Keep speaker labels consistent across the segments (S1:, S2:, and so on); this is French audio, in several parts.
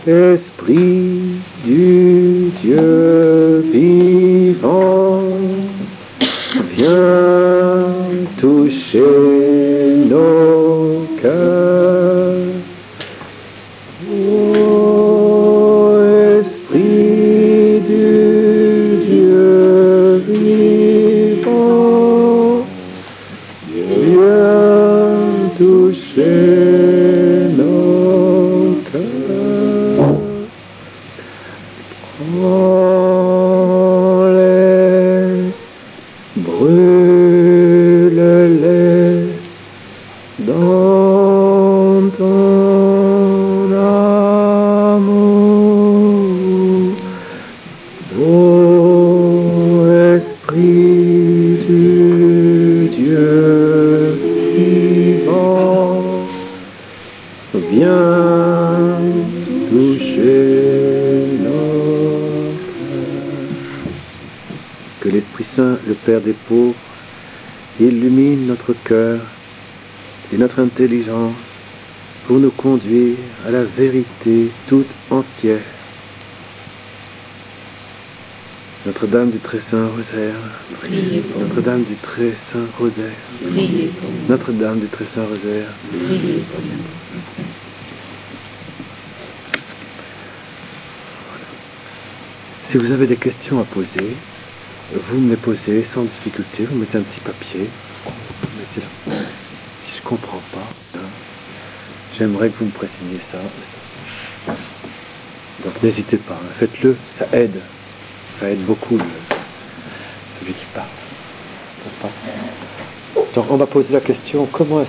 S1: Esprit du Dieu vivant, viens toucher nos cœurs. Ô Esprit du Dieu vivant, viens toucher nos cœurs. Prends-les, brûle-les dans ton amour. Ô Esprit du Dieu vivant, viens toucher nos cœurs. Que l'Esprit Saint, le Père des pauvres, illumine notre cœur et notre intelligence pour nous conduire à la vérité toute entière. Notre-Dame du Très Saint Rosaire,
S2: Priez pour nous.
S1: Notre-Dame du Très Saint Rosaire,
S2: Priez pour nous.
S1: Notre-Dame du Très Saint Rosaire.
S2: Priez pour nous.
S1: Si vous avez des questions à poser, vous me les posez sans difficulté, vous mettez un petit papier, vous mettez là. Si je ne comprends pas, j'aimerais que vous me précisiez ça ou ça. Donc n'hésitez pas, faites-le, ça aide beaucoup celui qui parle, n'est-ce pas? Donc on va poser la question, comment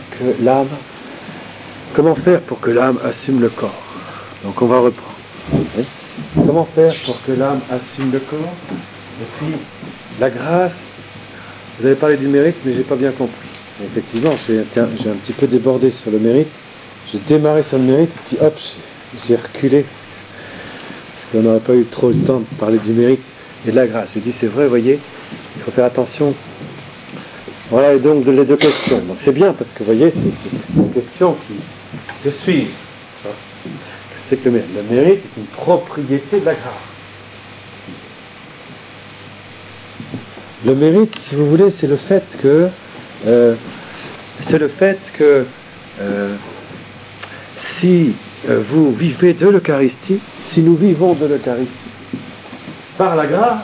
S1: faire pour que l'âme assume le corps? Donc on va reprendre. Oui. Comment faire pour que l'âme assume le corps? Et puis, la grâce, vous avez parlé du mérite, mais j'ai pas bien compris. Effectivement, j'ai un petit peu débordé sur le mérite. J'ai démarré sur le mérite, et puis hop, j'ai reculé, parce qu'on n'aurait pas eu trop le temps de parler du mérite et de la grâce. J'ai dit, c'est vrai, vous voyez, il faut faire attention. Voilà, et donc les deux questions. Donc c'est bien, parce que vous voyez, c'est une question qui se suit. C'est que le mérite est une propriété de la grâce. Le mérite, si vous voulez, c'est le fait que si vous vivez de l'Eucharistie, si nous vivons de l'Eucharistie par la grâce,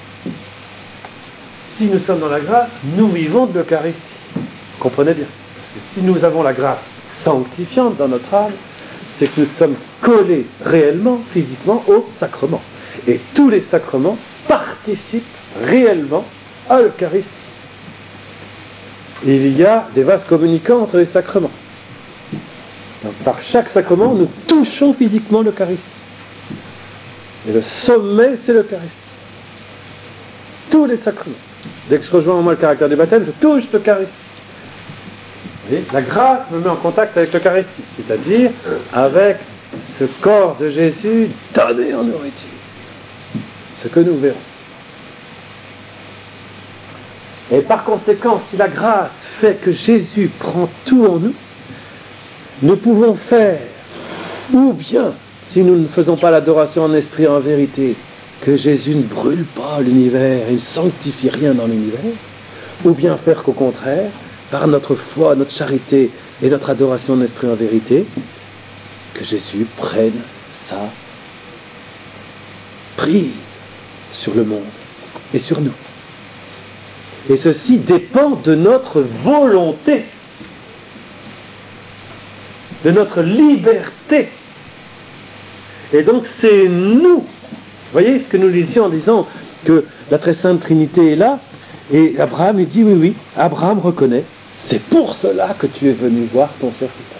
S1: si nous sommes dans la grâce, nous vivons de l'Eucharistie. Vous comprenez bien? Parce que si nous avons la grâce sanctifiante dans notre âme, c'est que nous sommes collés réellement, physiquement, au sacrement. Et tous les sacrements participent réellement à l'Eucharistie. Il y a des vases communicants entre les sacrements. Donc, par chaque sacrement, nous touchons physiquement l'Eucharistie. Et le sommet, c'est l'Eucharistie. Tous les sacrements. Dès que je rejoins en moi le caractère du baptême, je touche l'Eucharistie. Vous voyez, la grâce me met en contact avec l'Eucharistie, c'est-à-dire avec ce corps de Jésus donné en nourriture. Ce que nous verrons. Et par conséquent, si la grâce fait que Jésus prend tout en nous, nous pouvons faire, ou bien, si nous ne faisons pas l'adoration en esprit et en vérité, que Jésus ne brûle pas l'univers et ne sanctifie rien dans l'univers, ou bien faire qu'au contraire, par notre foi, notre charité et notre adoration en esprit et en vérité, que Jésus prenne sa prise sur le monde et sur nous. Et ceci dépend de notre volonté, de notre liberté. Et donc c'est nous. Vous voyez ce que nous lisions en disant que la très sainte Trinité est là, et Abraham il dit oui, Abraham reconnaît, c'est pour cela que tu es venu voir ton serviteur.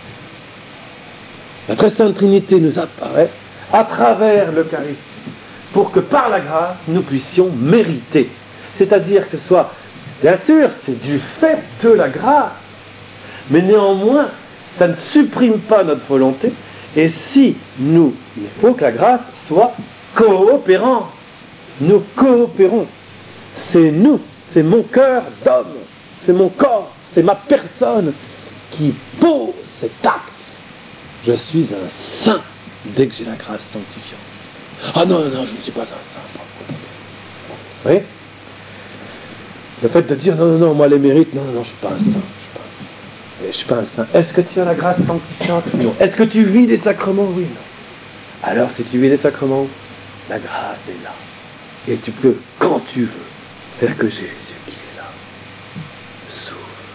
S1: La très sainte Trinité nous apparaît à travers l'Eucharistie, pour que par la grâce nous puissions mériter. C'est-à-dire que ce soit, bien sûr, c'est du fait de la grâce, mais néanmoins, ça ne supprime pas notre volonté, et il faut que la grâce soit coopérante. Nous coopérons. C'est nous, c'est mon cœur d'homme, c'est mon corps, c'est ma personne qui pose cet acte. Je suis un saint dès que j'ai la grâce sanctifiante. Ah non, non, je ne suis pas un saint. Vous voyez ? Le fait de dire non, moi les mérites, non, je ne suis pas un saint. Je ne suis pas un saint. Est-ce que tu as la grâce sanctifiante ? Non. Est-ce que tu vis les sacrements ? Oui, non. Alors si tu vis les sacrements, la grâce est là. Et tu peux, quand tu veux, faire que Jésus qui est là souffle.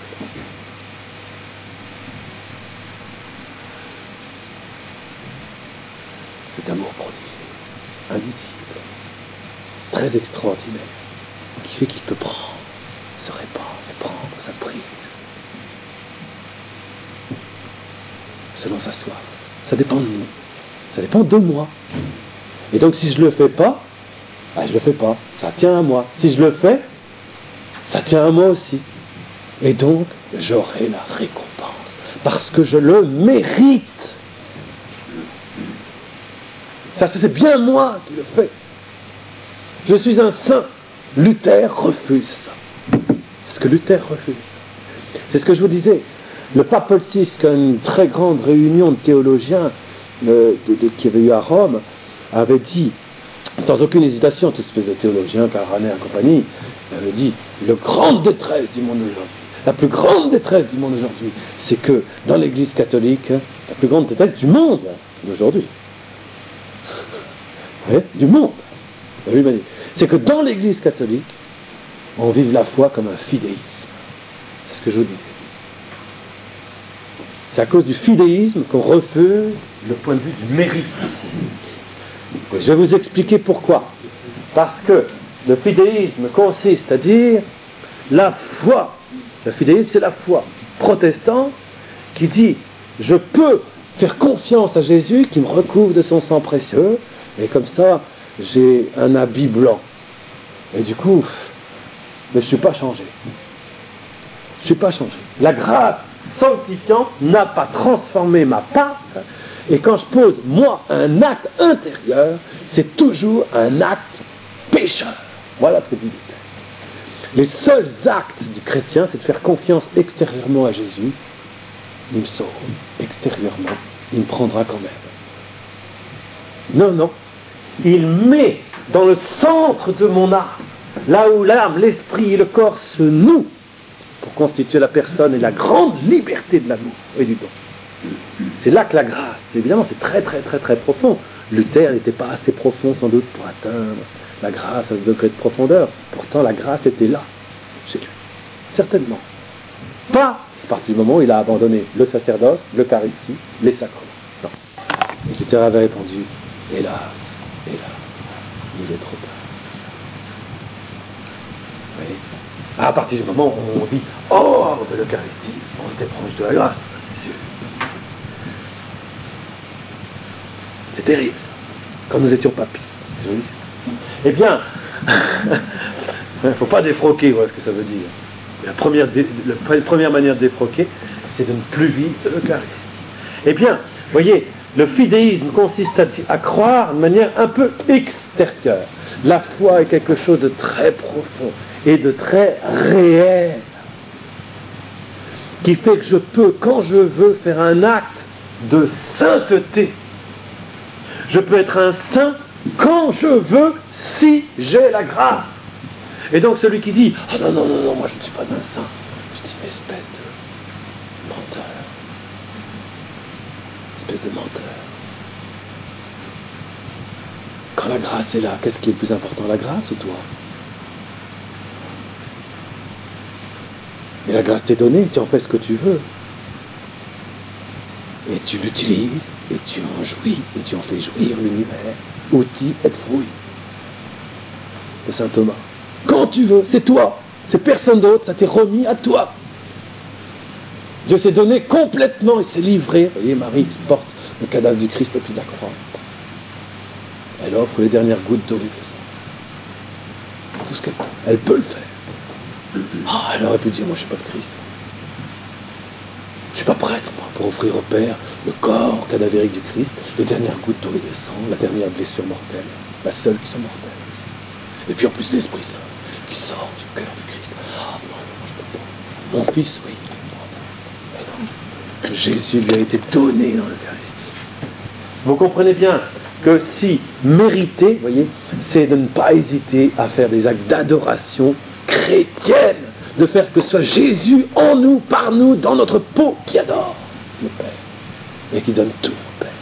S1: Cet amour prodigue, un disciple très extraordinaire, qui fait qu'il peut prendre, se répandre et prendre sa prise selon sa soif. Ça dépend de nous, ça dépend de moi. Et donc si je ne le fais pas, je le fais pas, ça tient à moi. Si je le fais, ça tient à moi aussi. Et donc j'aurai la récompense, parce que je le mérite. Ça, c'est bien moi qui le fais. Je suis un saint. Luther refuse ça. C'est ce que Luther refuse. C'est ce que je vous disais. Le pape Paul VI, qui a une très grande réunion de théologiens qui avait eu à Rome, avait dit, sans aucune hésitation, toute espèce de théologien, Karl Rahner et compagnie, avait dit, la grande détresse du monde aujourd'hui, la plus grande détresse du monde aujourd'hui, c'est que dans l'Église catholique, la plus grande détresse du monde d'aujourd'hui, du monde, c'est que dans l'Église catholique, on vive la foi comme un fidéisme. C'est ce que je vous disais. C'est à cause du fidéisme qu'on refuse le point de vue du mérite. Et je vais vous expliquer pourquoi. Parce que le fidéisme consiste à dire la foi. Le fidéisme, c'est la foi protestante qui dit je peux faire confiance à Jésus qui me recouvre de son sang précieux, et comme ça, j'ai un habit blanc. Et du coup, mais je ne suis pas changé. Je ne suis pas changé. La grâce sanctifiante n'a pas transformé ma part, et quand je pose, moi, un acte intérieur, c'est toujours un acte pécheur. Voilà ce que dit Luther. Les seuls actes du chrétien, c'est de faire confiance extérieurement à Jésus. Il me sauve. Extérieurement, il me prendra quand même. Non. Il met dans le centre de mon âme, là où l'âme, l'esprit et le corps se nouent, pour constituer la personne et la grande liberté de l'amour et du don. C'est là que la grâce, évidemment, c'est très très très très profond. Luther n'était pas assez profond sans doute pour atteindre la grâce à ce degré de profondeur. Pourtant, la grâce était là, chez lui. Certainement. Pas à partir du moment où il a abandonné le sacerdoce, l'Eucharistie, les sacrements. Non. Et Luther avait répondu, hélas, il est trop tard. Oui. À partir du moment où on dit, oh, de l'Eucharistie, on était proche de la grâce, c'est sûr. C'est terrible, ça. Quand nous étions papistes, c'est joli, ça. Eh bien, il ne faut pas défroquer, voilà ce que ça veut dire. La première manière de défroquer, c'est de ne plus vivre de l'Eucharistie. Eh bien, voyez, le fidéisme consiste à croire de manière un peu extérieure. La foi est quelque chose de très profond et de très réel, qui fait que je peux, quand je veux, faire un acte de sainteté. Je peux être un saint quand je veux, si j'ai la grâce. Et donc celui qui dit « Ah non, moi je ne suis pas un saint », je dis « Mais espèce de menteur. Espèce de menteur. » Quand la grâce est là, qu'est-ce qui est le plus important, la grâce ou toi ? Mais la grâce t'est donnée, tu en fais ce que tu veux. Et tu l'utilises, et tu en jouis, et tu en fais jouir l'univers. Outil et fruit. De saint Thomas. Quand tu veux, c'est toi. C'est personne d'autre, ça t'est remis à toi. Dieu s'est donné complètement, il s'est livré. Vous voyez Marie qui porte le cadavre du Christ au pied de la croix. Elle offre les dernières gouttes d'eau du sang. Tout ce qu'elle peut. Elle peut le faire. Elle aurait pu dire, moi je ne suis pas de Christ. Je ne suis pas prêtre, moi, pour offrir au Père le corps cadavérique du Christ, les dernières gouttes d'eau et de sang, la dernière blessure mortelle, la seule qui soit mortelle. Et puis en plus l'Esprit Saint qui sort du cœur du Christ. Non, je ne peux pas. Mon fils, oui. Mais non. Jésus lui a été donné dans l'Eucharistie. Vous comprenez bien que si mériter, voyez, c'est de ne pas hésiter à faire des actes d'adoration chrétienne, de faire que ce soit Jésus en nous, par nous, dans notre peau, qui adore le Père et qui donne tout au Père.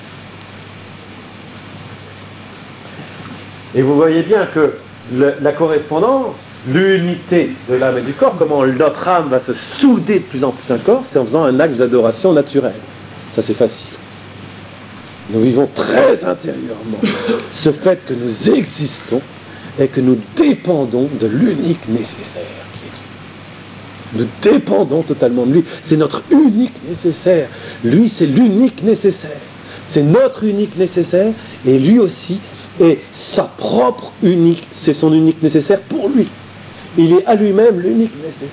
S1: Et vous voyez bien que la correspondance, l'unité de l'âme et du corps, comment notre âme va se souder de plus en plus un corps, c'est en faisant un acte d'adoration naturel. Ça, c'est facile. Nous vivons très intérieurement ce fait que nous existons et que nous dépendons de l'unique nécessaire qui est Dieu. Nous dépendons totalement de lui. C'est notre unique nécessaire. Lui, c'est l'unique nécessaire. C'est notre unique nécessaire et lui aussi est sa propre unique. C'est son unique nécessaire pour lui. Il est à lui-même l'unique nécessaire.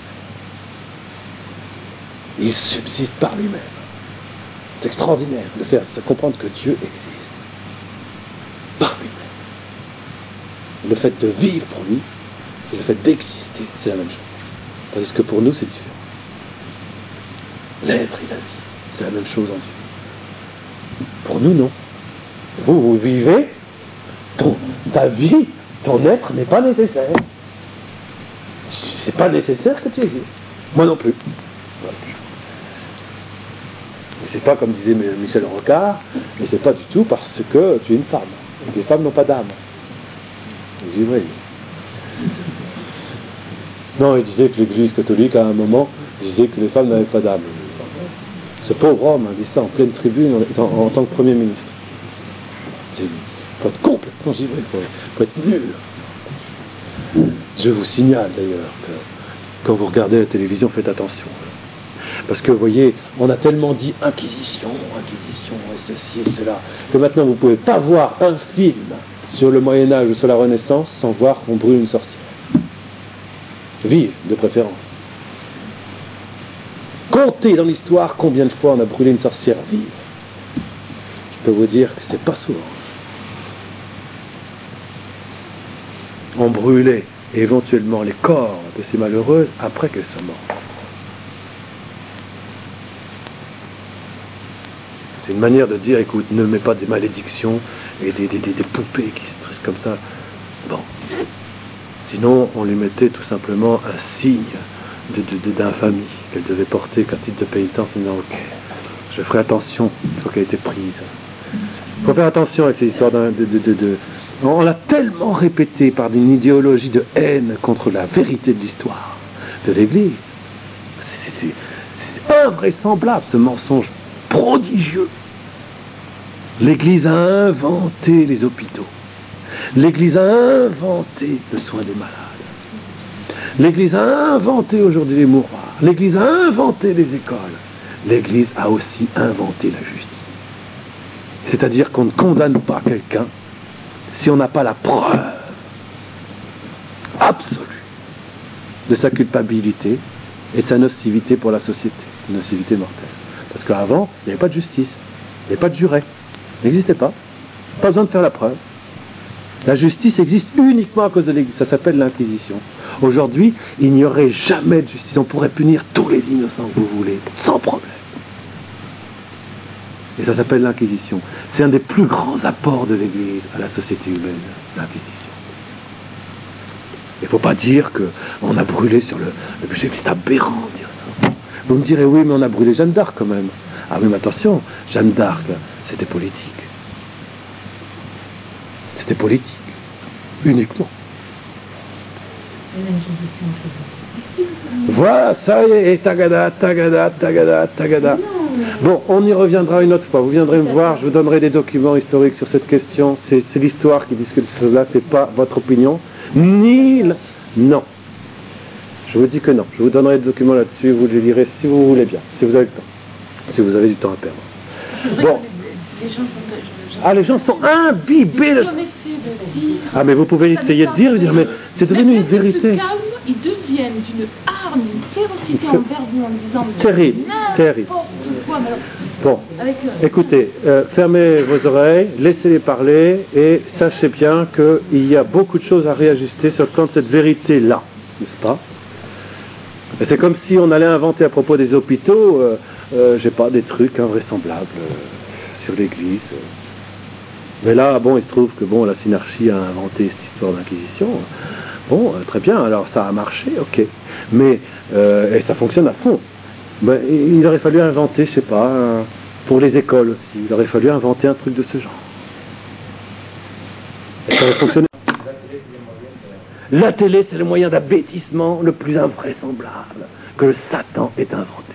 S1: Il subsiste par lui-même. C'est extraordinaire de faire comprendre que Dieu existe par lui-même. Le fait de vivre pour lui et le fait d'exister, c'est la même chose. Parce que pour nous, c'est différent. L'être et la vie, c'est la même chose en Dieu. Pour nous, non. Vous vivez, ta vie, ton être n'est pas nécessaire. C'est pas nécessaire que tu existes. Moi non plus. Et c'est pas comme disait Michel Rocard, mais c'est pas du tout parce que tu es une femme. Et que les femmes n'ont pas d'âme. Les ivraie. Non, il disait que l'Église catholique, à un moment, disait que les femmes n'avaient pas d'âme. Ce pauvre homme dit ça en pleine tribune en tant que Premier ministre. Il faut être complètement givré, il faut être nul. Je vous signale d'ailleurs que quand vous regardez la télévision, faites attention. Parce que vous voyez, on a tellement dit inquisition, et ceci et cela, que maintenant vous ne pouvez pas voir un film sur le Moyen-Âge ou sur la Renaissance sans voir qu'on brûle une sorcière. Vive, de préférence. Comptez dans l'histoire combien de fois on a brûlé une sorcière vive. Je peux vous dire que c'est pas souvent. On brûlait éventuellement les corps de ces malheureuses après qu'elles soient mortes. C'est une manière de dire, écoute, ne mets pas des malédictions et des poupées qui se dressent comme ça. Bon. Sinon, on lui mettait tout simplement un signe d'infamie qu'elle devait porter qu'un titre de pénitence en disant, ok, je ferai attention une fois qu'elle a été prise. Il faut faire attention avec ces histoires On l'a tellement répété par une idéologie de haine contre la vérité de l'histoire de l'Église. C'est invraisemblable, ce mensonge prodigieux. L'Église a inventé les hôpitaux. L'Église a inventé le soin des malades. L'Église a inventé aujourd'hui les mouroirs. L'Église a inventé les écoles. L'Église a aussi inventé la justice. C'est-à-dire qu'on ne condamne pas quelqu'un si on n'a pas la preuve absolue de sa culpabilité et de sa nocivité pour la société, une nocivité mortelle. Parce qu'avant, il n'y avait pas de justice, il n'y avait pas de juré, il n'existait pas. Pas besoin de faire la preuve. La justice existe uniquement à cause de l'Église, ça s'appelle l'Inquisition. Aujourd'hui, il n'y aurait jamais de justice, on pourrait punir tous les innocents que vous voulez, sans problème. Et ça s'appelle l'Inquisition. C'est un des plus grands apports de l'Église à la société humaine, l'Inquisition. Il ne faut pas dire qu'on a brûlé sur le péché, c'est aberrant de dire ça. Vous me direz, oui, mais on a brûlé Jeanne d'Arc quand même. Ah oui, mais attention, Jeanne d'Arc, c'était politique. C'était politique, uniquement. Voilà, ça y est, tagada. Bon, on y reviendra une autre fois. Vous viendrez me voir, je vous donnerai des documents historiques sur cette question. C'est l'histoire qui discute cela, c'est pas votre opinion. Non. Je vous dis que non. Je vous donnerai des documents là-dessus, vous les lirez si vous voulez bien, si vous avez le temps. Si vous avez du temps à perdre. Bon. Les gens sont imbibés. Ah, mais vous pouvez essayer de dire, mais c'est devenu une vérité.
S2: Ils deviennent d'une arme, une férocité envers vous en disant
S1: terrible. Bon, écoutez, fermez vos oreilles, laissez-les parler et sachez bien qu'il y a beaucoup de choses à réajuster sur le plan de cette vérité-là, n'est-ce pas? Et c'est comme si on allait inventer à propos des hôpitaux, des trucs invraisemblables sur l'Église. Mais là, bon, il se trouve que bon, la Synarchie a inventé cette histoire d'inquisition. Bon, très bien, alors ça a marché, ok. Mais, et ça fonctionne à fond. Ben, il aurait fallu inventer, je sais pas, pour les écoles aussi, il aurait fallu inventer un truc de ce genre. Et ça aurait fonctionné. La télé, c'est le moyen d'abêtissement le plus invraisemblable que le Satan ait inventé.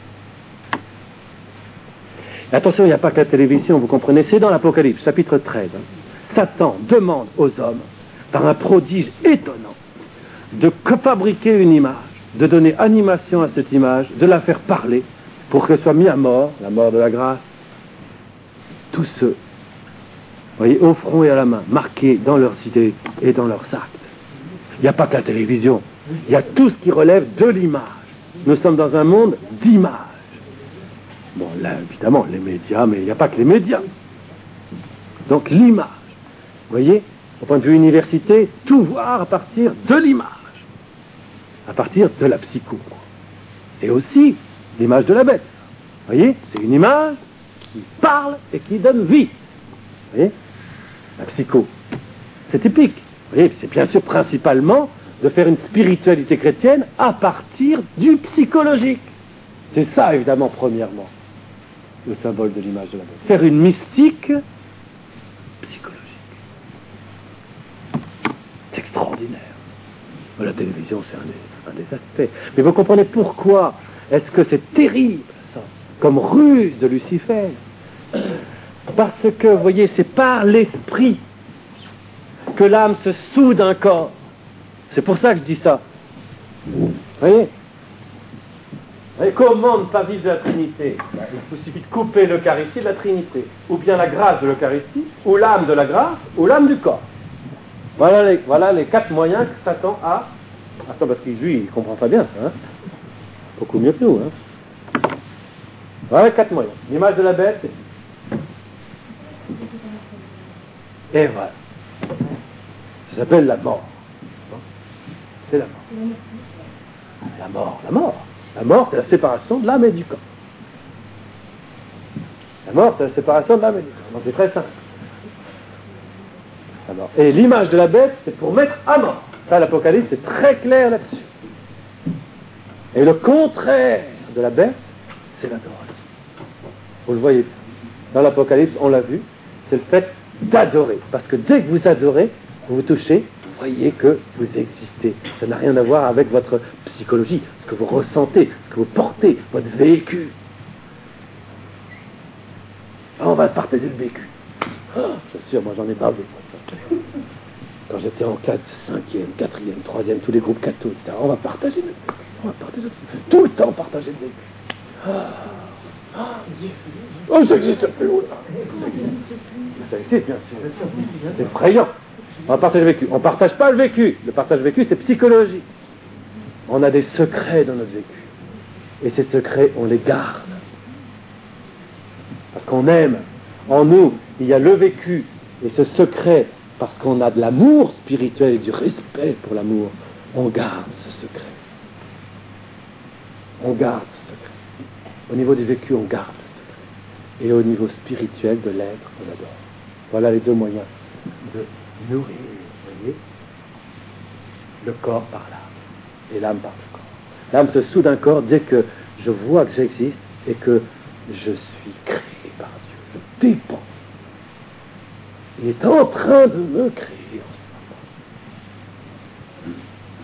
S1: Et attention, il n'y a pas que la télévision, vous comprenez, c'est dans l'Apocalypse, chapitre 13. Satan demande aux hommes, par un prodige étonnant, de fabriquer une image, de donner animation à cette image, de la faire parler, pour qu'elle soit mise à mort, la mort de la grâce, tous ceux, voyez, au front et à la main, marqués dans leurs idées et dans leurs actes. Il n'y a pas que la télévision, il y a tout ce qui relève de l'image. Nous sommes dans un monde d'images. Bon, là, évidemment, les médias, mais il n'y a pas que les médias. Donc, l'image. Vous voyez, au point de vue université, tout voir à partir de l'image. À partir de la psycho. C'est aussi l'image de la bête. Vous voyez, c'est une image qui parle et qui donne vie. Vous voyez, la psycho. C'est typique. Vous voyez, c'est bien sûr principalement de faire une spiritualité chrétienne à partir du psychologique. C'est ça, évidemment, premièrement, le symbole de l'image de la bête. Faire une mystique psychologique. C'est extraordinaire. La télévision, c'est un des aspects. Mais vous comprenez pourquoi est-ce que c'est terrible, ça, comme ruse de Lucifer? Parce que, vous voyez, c'est par l'esprit que l'âme se soud d'un corps. C'est pour ça que je dis ça. Vous voyez? Et comment ne pas vivre de la Trinité? Il vous suffit de couper l'Eucharistie de la Trinité, ou bien la grâce de l'Eucharistie, ou l'âme de la grâce, ou l'âme du corps. Voilà les 4 moyens que Satan a. Attends, parce que lui, il comprend pas bien ça. Hein? Beaucoup mieux que nous. Hein? Voilà les 4 moyens. L'image de la bête. Et voilà. Ça s'appelle la mort. C'est la mort. La mort. La mort, c'est la séparation de l'âme et du corps. La mort, c'est la séparation de l'âme et du corps. Donc c'est très simple. Et l'image de la bête, c'est pour mettre à mort. Ça, l'Apocalypse, c'est très clair là-dessus. Et le contraire de la bête, c'est l'adoration. Vous le voyez. Dans l'Apocalypse, on l'a vu, c'est le fait d'adorer. Parce que dès que vous adorez, vous vous touchez, vous voyez que vous existez. Ça n'a rien à voir avec votre psychologie, ce que vous ressentez, ce que vous portez, votre vécu. Ah, on va partager le vécu. Oh, bien sûr, moi j'en ai bavé. Quand j'étais en classe de 5e, 4e, 3e, tous les groupes cathos, etc., on va partager le vécu. On va partager le vécu. Tout le temps partager le vécu. Oh, ça existe plus. Ça existe, bien sûr. C'est effrayant. On va partager le vécu. On ne partage pas le vécu. Le partage du vécu, c'est psychologique. On a des secrets dans notre vécu. Et ces secrets, on les garde. Parce qu'on aime. En nous, il y a le vécu et ce secret, parce qu'on a de l'amour spirituel et du respect pour l'amour, on garde ce secret. On garde ce secret. Au niveau du vécu, on garde le secret. Et au niveau spirituel de l'être, on adore. Voilà les 2 moyens de nourrir, vous voyez, le corps par l'âme et l'âme par le corps. L'âme se soude d'un corps dès que je vois que j'existe et que je suis créé par Dieu. Je dépends. Il est en train de me créer en ce moment.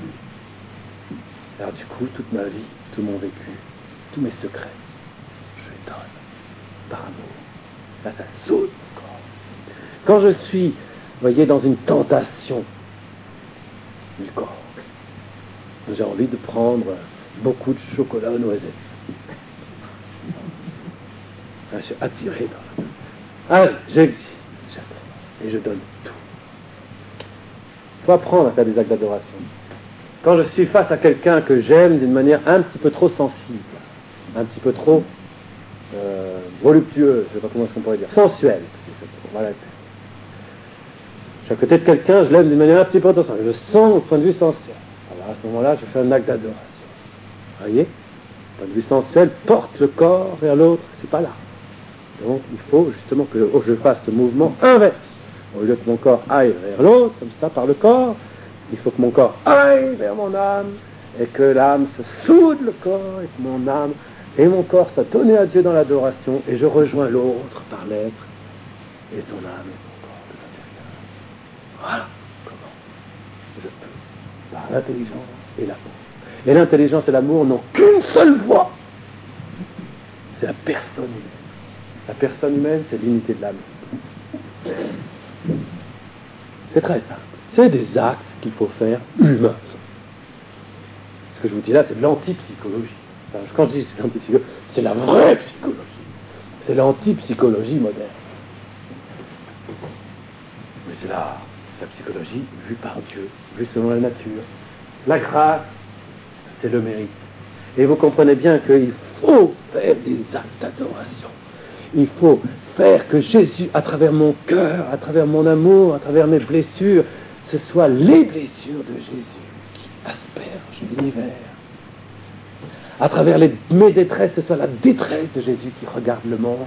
S1: Alors du coup, toute ma vie, tout mon vécu, tous mes secrets, je les donne par amour. Là, ça soude mon corps. Quand je suis, vous voyez, dans une tentation du corps, j'ai envie de prendre beaucoup de chocolat aux noisettes. Là, je suis attiré dans la... Allez, j'existe, j'adore, et je donne tout. Il faut apprendre à faire des actes d'adoration. Quand je suis face à quelqu'un que j'aime d'une manière un petit peu trop sensible, un petit peu trop voluptueuse, je ne sais pas comment est-ce qu'on pourrait dire, sensuelle, voilà. Je suis à côté de quelqu'un, je l'aime d'une manière un petit peu trop sensuelle, je sens au point de vue sensuel. Alors à ce moment-là, je fais un acte d'adoration. Vous voyez, au point de vue sensuel, porte le corps vers l'autre, c'est pas là. Donc il faut justement que je fasse ce mouvement inverse. Au lieu que mon corps aille vers l'autre, comme ça, par le corps, il faut que mon corps aille vers mon âme, et que l'âme se soude le corps, et que mon âme et mon corps soient donnés à Dieu dans l'adoration, et je rejoins l'autre par l'être, et son âme et son corps de l'intérieur. Voilà comment je peux, par l'intelligence et l'amour. Et l'intelligence et l'amour n'ont qu'une seule voie, c'est la personne humaine. La personne humaine, c'est l'unité de l'âme. C'est très simple. C'est des actes qu'il faut faire humains. Ce que je vous dis là, c'est de l'antipsychologie. Enfin, quand je dis l'antipsychologie, c'est la vraie psychologie. C'est l'antipsychologie moderne. Mais c'est la psychologie vue par Dieu, vue selon la nature. La grâce, c'est le mérite. Et vous comprenez bien qu'il faut faire des actes d'adoration. Il faut faire que Jésus, à travers mon cœur, à travers mon amour, à travers mes blessures, ce soit les blessures de Jésus qui aspergent l'univers. À travers mes détresses, ce soit la détresse de Jésus qui regarde le monde.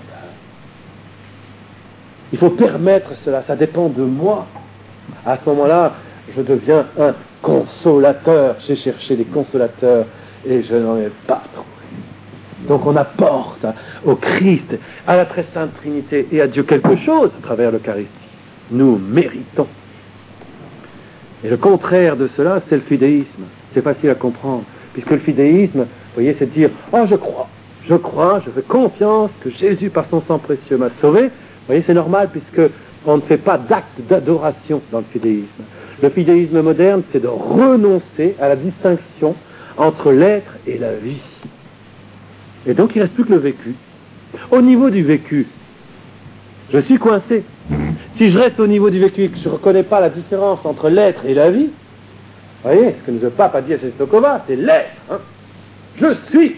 S1: Il faut permettre cela, ça dépend de moi. À ce moment-là, je deviens un consolateur. J'ai cherché des consolateurs et je n'en ai pas trouvé. Donc on apporte au Christ, à la très sainte Trinité et à Dieu quelque chose à travers l'Eucharistie. Nous méritons. Et le contraire de cela, c'est le fidéisme. C'est facile à comprendre. Puisque le fidéisme, vous voyez, c'est de dire « Oh, je crois, je fais confiance que Jésus, par son sang précieux, m'a sauvé. » Vous voyez, c'est normal puisque on ne fait pas d'acte d'adoration dans le fidéisme. Le fidéisme moderne, c'est de renoncer à la distinction entre l'être et la vie. Et donc, il ne reste plus que le vécu. Au niveau du vécu, je suis coincé. Si je reste au niveau du vécu et que je ne reconnais pas la différence entre l'être et la vie, vous voyez, ce que nous le pape a dit à Czestochowa, c'est l'être. Hein. Je suis.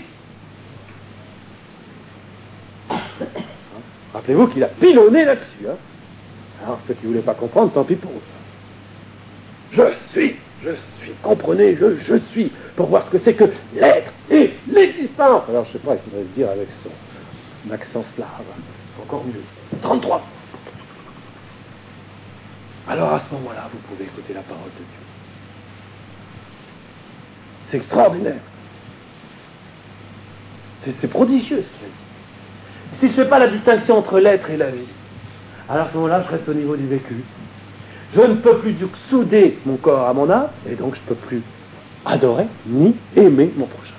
S1: Rappelez-vous qu'il a pilonné là-dessus. Hein. Alors, ceux qui ne voulaient pas comprendre, tant pis pour eux. Je suis. Comprenez, je suis. Pour voir ce que c'est que l'être et l'existence. Alors, je ne sais pas, il faudrait le dire avec son accent slave. C'est encore mieux. 33. Alors, à ce moment-là, vous pouvez écouter la parole de Dieu. C'est extraordinaire. C'est prodigieux ce qu'il a dit. Si je ne fais pas la distinction entre l'être et la vie, alors à ce moment-là, je reste au niveau du vécu. Je ne peux plus souder mon corps à mon âme, et donc je ne peux plus adorer ni aimer mon prochain.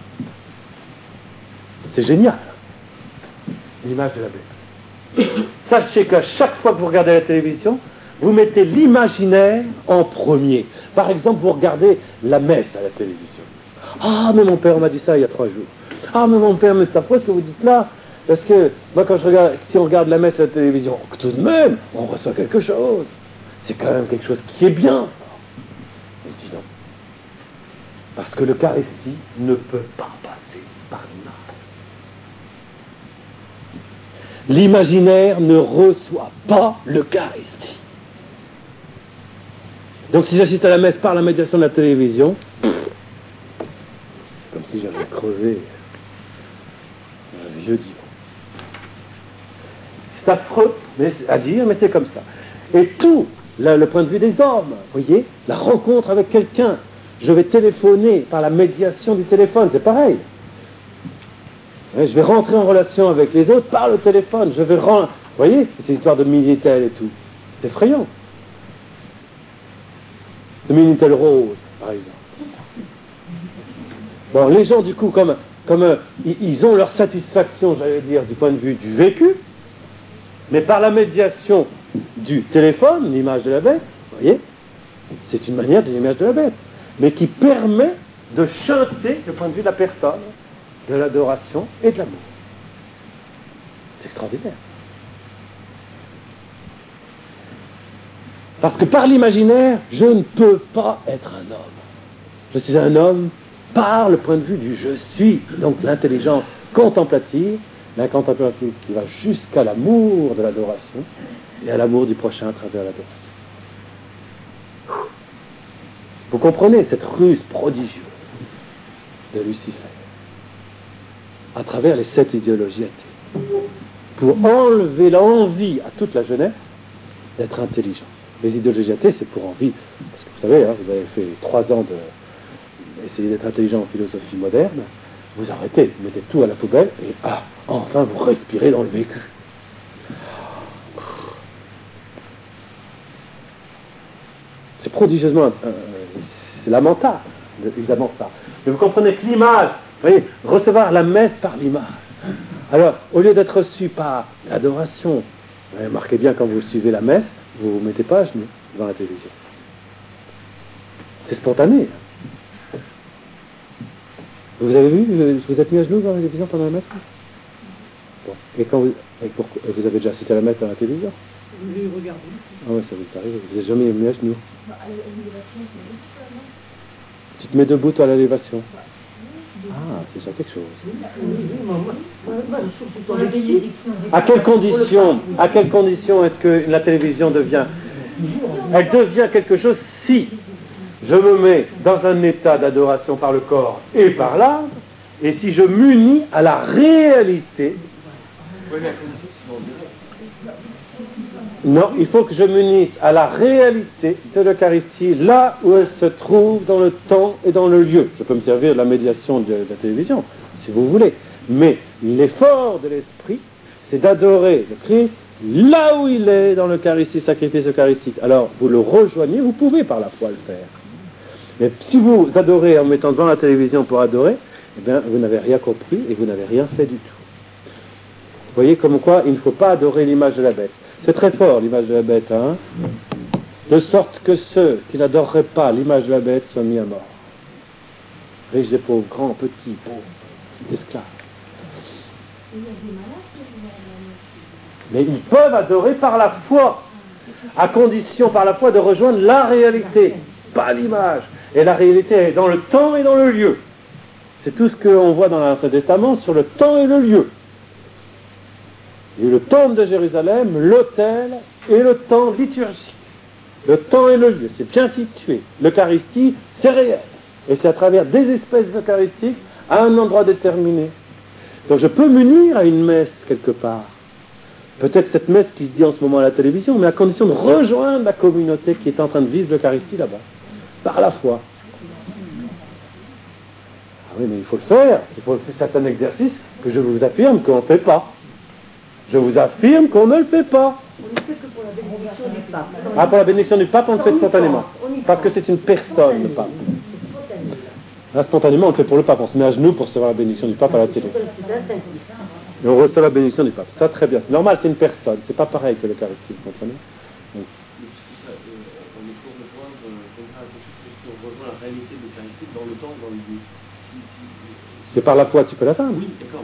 S1: C'est génial. L'image de la bête. Sachez qu'à chaque fois que vous regardez la télévision, vous mettez l'imaginaire en premier. Par exemple, vous regardez la messe à la télévision. Ah, mais mon père m'a dit ça il y a 3 jours. Ah, mais mon père, mais c'est affreux ce que vous dites là. Parce que, moi, si on regarde la messe à la télévision, tout de même, on reçoit quelque chose. C'est quand même quelque chose qui est bien, ça. Je dis non. Parce que l'Eucharistie ne peut pas passer par l'image. L'imaginaire ne reçoit pas l'Eucharistie. Donc si j'assiste à la messe par la médiation de la télévision, c'est comme si j'avais crevé un vieux divan. C'est affreux à dire, mais c'est comme ça. Et tout, le point de vue des hommes, vous voyez, la rencontre avec quelqu'un, je vais téléphoner par la médiation du téléphone, c'est pareil. Je vais rentrer en relation avec les autres par le téléphone, vous voyez, ces histoires de Minitel et tout, c'est effrayant. Ce Minitel rose, par exemple. Bon, les gens, du coup, comme ils ont leur satisfaction, j'allais dire, du point de vue du vécu, mais par la médiation du téléphone, l'image de la bête, vous voyez, c'est une manière de l'image de la bête, mais qui permet de chanter le point de vue de la personne, de l'adoration et de l'amour. C'est extraordinaire. Parce que par l'imaginaire, je ne peux pas être un homme. Je suis un homme par le point de vue du je suis, donc l'intelligence contemplative, la contemplative qui va jusqu'à l'amour de l'adoration et à l'amour du prochain à travers l'adoration. Vous comprenez cette ruse prodigieuse de Lucifer à travers les 7 idéologies athées pour enlever l'envie à toute la jeunesse d'être intelligent. Les idéologies athées, c'est pour envie. Parce que vous savez, hein, vous avez fait 3 ans d'essayer d'être intelligent en philosophie moderne, vous arrêtez, vous mettez tout à la poubelle, et enfin vous respirez dans le vécu. C'est prodigieusement... c'est lamentable, évidemment ça. Mais vous comprenez que l'image, vous voyez, recevoir la messe par l'image. Alors, au lieu d'être reçu par l'adoration, remarquez bien quand vous suivez la messe, vous ne vous mettez pas à genoux devant la télévision. C'est spontané. Vous avez vu, vous êtes mis à genoux devant la télévision pendant la messe? Bon. Et quand vous avez déjà assisté à la messe dans la télévision?
S2: J'ai regardé.
S1: Ah oui, ça vous est arrivé. Vous n'êtes jamais mis à genoux? Tu te mets debout toi à l'élévation? Ah, c'est déjà quelque chose. À quelle condition est-ce que la télévision devient? Elle devient quelque chose si je me mets dans un état d'adoration par le corps et par l'âme, et si je m'unis à la réalité. Non, il faut que je m'unisse à la réalité de l'Eucharistie, là où elle se trouve dans le temps et dans le lieu. Je peux me servir de la médiation de la télévision, si vous voulez. Mais l'effort de l'Esprit, c'est d'adorer le Christ là où il est dans l'Eucharistie, sacrifice eucharistique. Alors, vous le rejoignez, vous pouvez par la foi le faire. Mais si vous adorez en mettant devant la télévision pour adorer, eh bien, vous n'avez rien compris et vous n'avez rien fait du tout. Vous voyez comme quoi il ne faut pas adorer l'image de la bête. C'est très fort l'image de la bête, hein? De sorte que ceux qui n'adoreraient pas l'image de la bête soient mis à mort. Riches et pauvres, grands, petits, pauvres, esclaves. Mais ils peuvent adorer par la foi, à condition par la foi de rejoindre la réalité, pas l'image. Et la réalité est dans le temps et dans le lieu. C'est tout ce qu'on voit dans l'Ancien Testament sur le temps et le lieu. Il y a eu le temple de Jérusalem, l'autel et le temps liturgique. Le temps et le lieu, c'est bien situé. L'Eucharistie, c'est réel. Et c'est à travers des espèces eucharistiques à un endroit déterminé. Donc je peux m'unir à une messe quelque part. Peut-être cette messe qui se dit en ce moment à la télévision, mais à condition de rejoindre la communauté qui est en train de vivre l'Eucharistie là-bas. Par la foi. Ah oui, mais il faut le faire. Il faut faire certains exercices que je vous affirme qu'on ne fait pas. Je vous affirme qu'on ne le fait pas.
S3: On ne fait que pour la bénédiction du pape.
S1: Ah, pour la bénédiction du pape, on le fait spontanément. Parce que c'est une personne, le pape. Là, spontanément, on le fait pour le pape. On se met à genoux pour recevoir la bénédiction du pape à la télé. Et on reçoit la bénédiction du pape. Ça, très bien. C'est normal, c'est une personne. C'est pas pareil que l'Eucharistie, vous comprenez? Donc.
S4: On rejoint la réalité de l'Eucharistie dans le temps, dans le lieu.
S1: Et par la foi, tu peux l'atteindre.
S4: Oui, d'accord.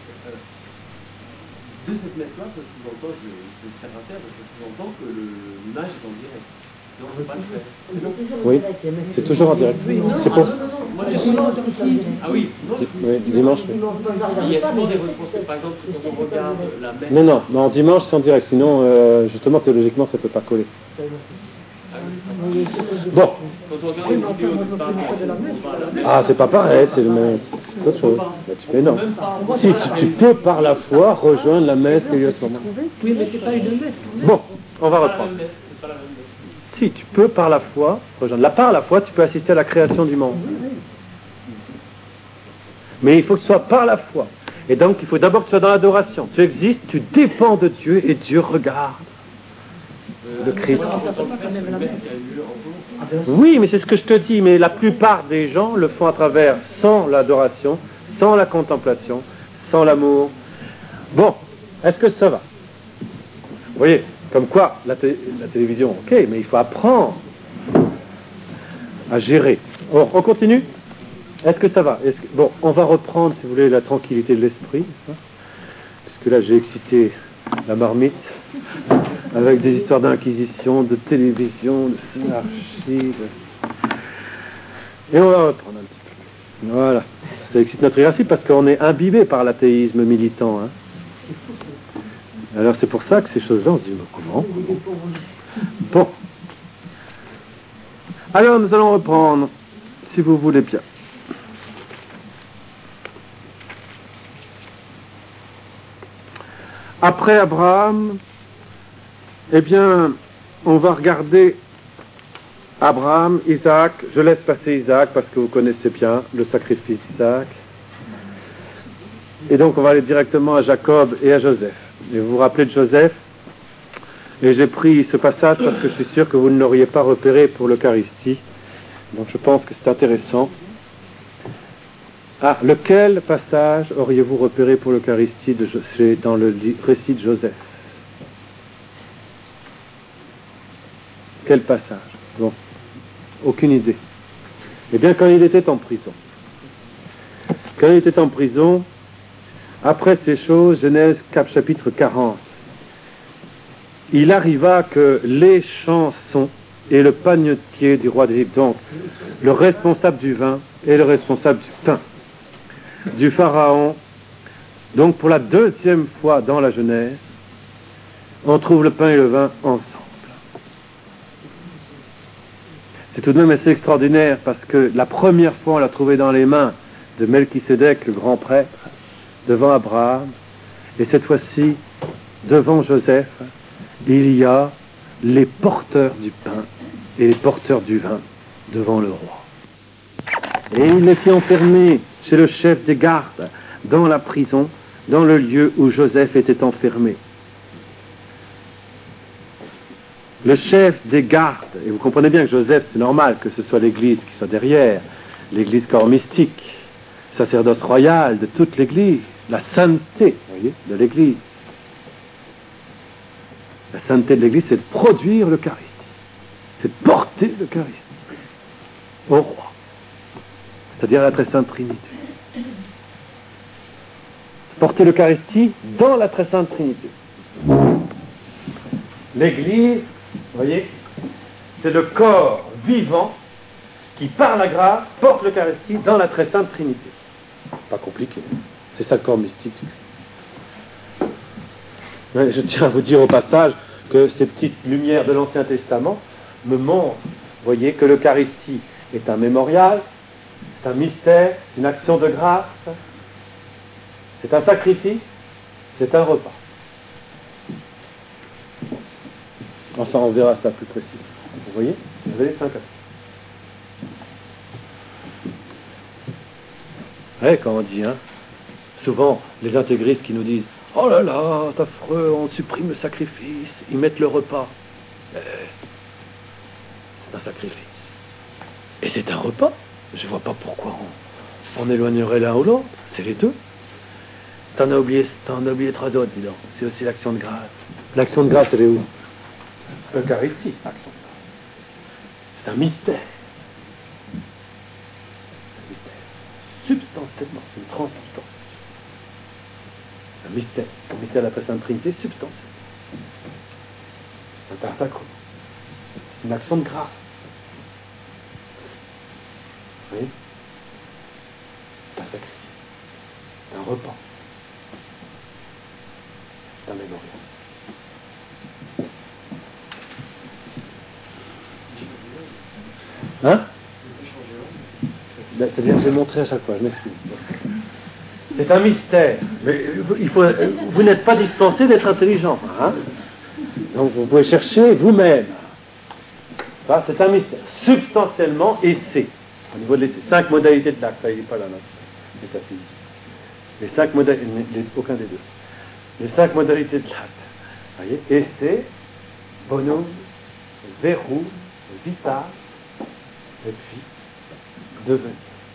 S4: De cette messe-là, ça sous-entend, je vais faire un terme, ça sous-entend que l'image est en direct. Donc, on ne peut pas le faire.
S1: Oui, c'est toujours en direct. C'est pour...
S4: Moi, dimanche, ah oui,
S1: oui, dimanche.
S4: Il y a souvent des réponses, par exemple, quand on regarde la messe.
S1: Non, dimanche c'est en direct, sinon, justement, théologiquement, ça ne peut pas coller. Bon.
S4: Quand on regarde une vidéo du pape,
S1: ah, c'est pas pareil, c'est autre chose. Mais non. Si tu peux par la foi rejoindre la messe qu'il y a à ce moment.
S2: Oui, mais c'est pas une messe.
S1: Bon, on va reprendre. Si tu peux par la foi rejoindre. Par la foi, tu peux assister à la création du monde. Mais il faut que ce soit par la foi. Et donc, il faut d'abord que tu sois dans l'adoration. Tu existes, tu dépends de Dieu et Dieu regarde. Le Christ. Oui, mais c'est ce que je te dis, mais la plupart des gens le font à travers, sans l'adoration, sans la contemplation, sans l'amour. Bon, est-ce que ça va? Vous voyez, comme quoi, la télévision, ok, mais il faut apprendre à gérer. Bon, on continue? Est-ce que ça va? Bon, on va reprendre, si vous voulez, la tranquillité de l'esprit, n'est-ce pas? Puisque là, j'ai excité la marmite avec des histoires d'inquisition, de télévision, de synarchie. Et on va reprendre un petit peu. Voilà. Ça excite notre irasci parce qu'on est imbibé par l'athéisme militant. Hein. Alors c'est pour ça que ces choses-là, on se dit, mais comment? Bon. Alors nous allons reprendre, si vous voulez bien. Après Abraham, eh bien, on va regarder Abraham, Isaac. Je laisse passer Isaac parce que vous connaissez bien le sacrifice d'Isaac. Et donc on va aller directement à Jacob et à Joseph. Et vous vous rappelez de Joseph? Et j'ai pris ce passage parce que je suis sûr que vous ne l'auriez pas repéré pour l'Eucharistie. Donc je pense que c'est intéressant. Ah, lequel passage auriez-vous repéré pour l'Eucharistie dans le récit de Joseph? Quel passage? Bon, aucune idée. Eh bien, quand il était en prison. Quand il était en prison, après ces choses, Genèse chapitre 40, il arriva que les chansons et le panetier du roi d'Égypte, donc le responsable du vin et le responsable du pain, du Pharaon, donc pour la deuxième fois dans la Genèse, on trouve le pain et le vin ensemble. C'est tout de même assez extraordinaire parce que la première fois on l'a trouvé dans les mains de Melchisédek, le grand prêtre, devant Abraham, et cette fois-ci, devant Joseph, il y a les porteurs du pain et les porteurs du vin devant le roi. Et il les fit enfermer chez le chef des gardes, dans la prison, dans le lieu où Joseph était enfermé. Le chef des gardes, et vous comprenez bien que Joseph, c'est normal que ce soit l'église qui soit derrière, l'église corps mystique, sacerdoce royal de toute l'église, la sainteté, vous voyez, de l'église. La sainteté de l'église, c'est de produire l'Eucharistie, c'est de porter l'Eucharistie au roi, c'est-à-dire à la très sainte Trinité. Porter l'Eucharistie dans la très sainte Trinité. L'église, vous voyez, c'est le corps vivant qui, par la grâce, porte l'Eucharistie dans la très sainte Trinité. C'est pas compliqué. C'est ça le corps mystique. Mais je tiens à vous dire au passage que ces petites lumières de l'Ancien Testament me montrent, vous voyez, que l'Eucharistie est un mémorial, c'est un mystère, c'est une action de grâce, c'est un sacrifice, c'est un repas. Enfin, on verra ça plus précisément. Vous voyez, vous avez les 5 aspects. Ouais, quand on dit, souvent, les intégristes qui nous disent « Oh là là, c'est affreux, on supprime le sacrifice, ils mettent le repas. » C'est un sacrifice. Et c'est un repas. Je ne vois pas pourquoi on éloignerait l'un ou l'autre. C'est les deux. T'en as oublié 3 autres, dis donc. C'est aussi l'action de grâce. L'action de grâce, elle est où? L'Eucharistie, l'action de grâce. C'est un mystère. Substantiellement, c'est une transubstantiation. Un mystère de la Sainte Trinité, substantiel. C'est un sacrement. C'est une action de grâce. Vous voyez? C'est un sacrifice. C'est un repas. C'est un mémorial. C'est-à-dire que j'ai montré à chaque fois, je m'excuse. C'est un mystère. Mais vous n'êtes pas dispensé d'être intelligent. Donc vous pouvez chercher vous-même. Ça, c'est un mystère. Substantiellement, et c'est. Au niveau de l'essai. 5 modalités de l'acte. Ça, il n'est pas là, notre métaphysique. Les 5 modalités, aucun des deux. Les 5 modalités de l'acte. Vous voyez, essai, bonus, verrou, vital, et puis devenir.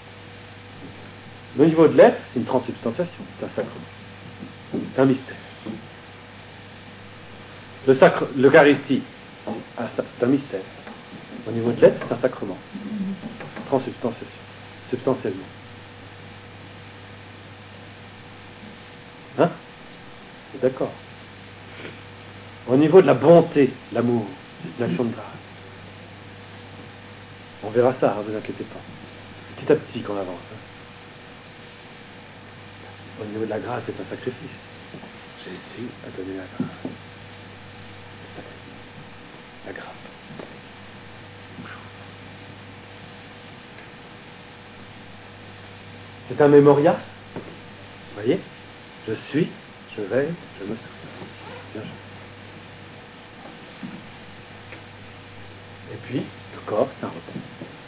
S1: Le niveau de l'être, c'est une transsubstantiation, c'est un sacrement. C'est un mystère. L'Eucharistie, c'est un mystère. Au niveau de l'être, c'est un sacrement. Transsubstantiation. Substantiellement. D'accord. Au niveau de la bonté, l'amour, c'est une action de grâce. On verra ça, vous inquiétez pas. C'est petit à petit qu'on avance. Au niveau de la grâce, c'est un sacrifice. Jésus a donné la grâce. Le sacrifice. La grâce. C'est un mémorial. Vous voyez? Je suis, je veille, je me souviens. Bien joué. Et puis, le corps, c'est un repas.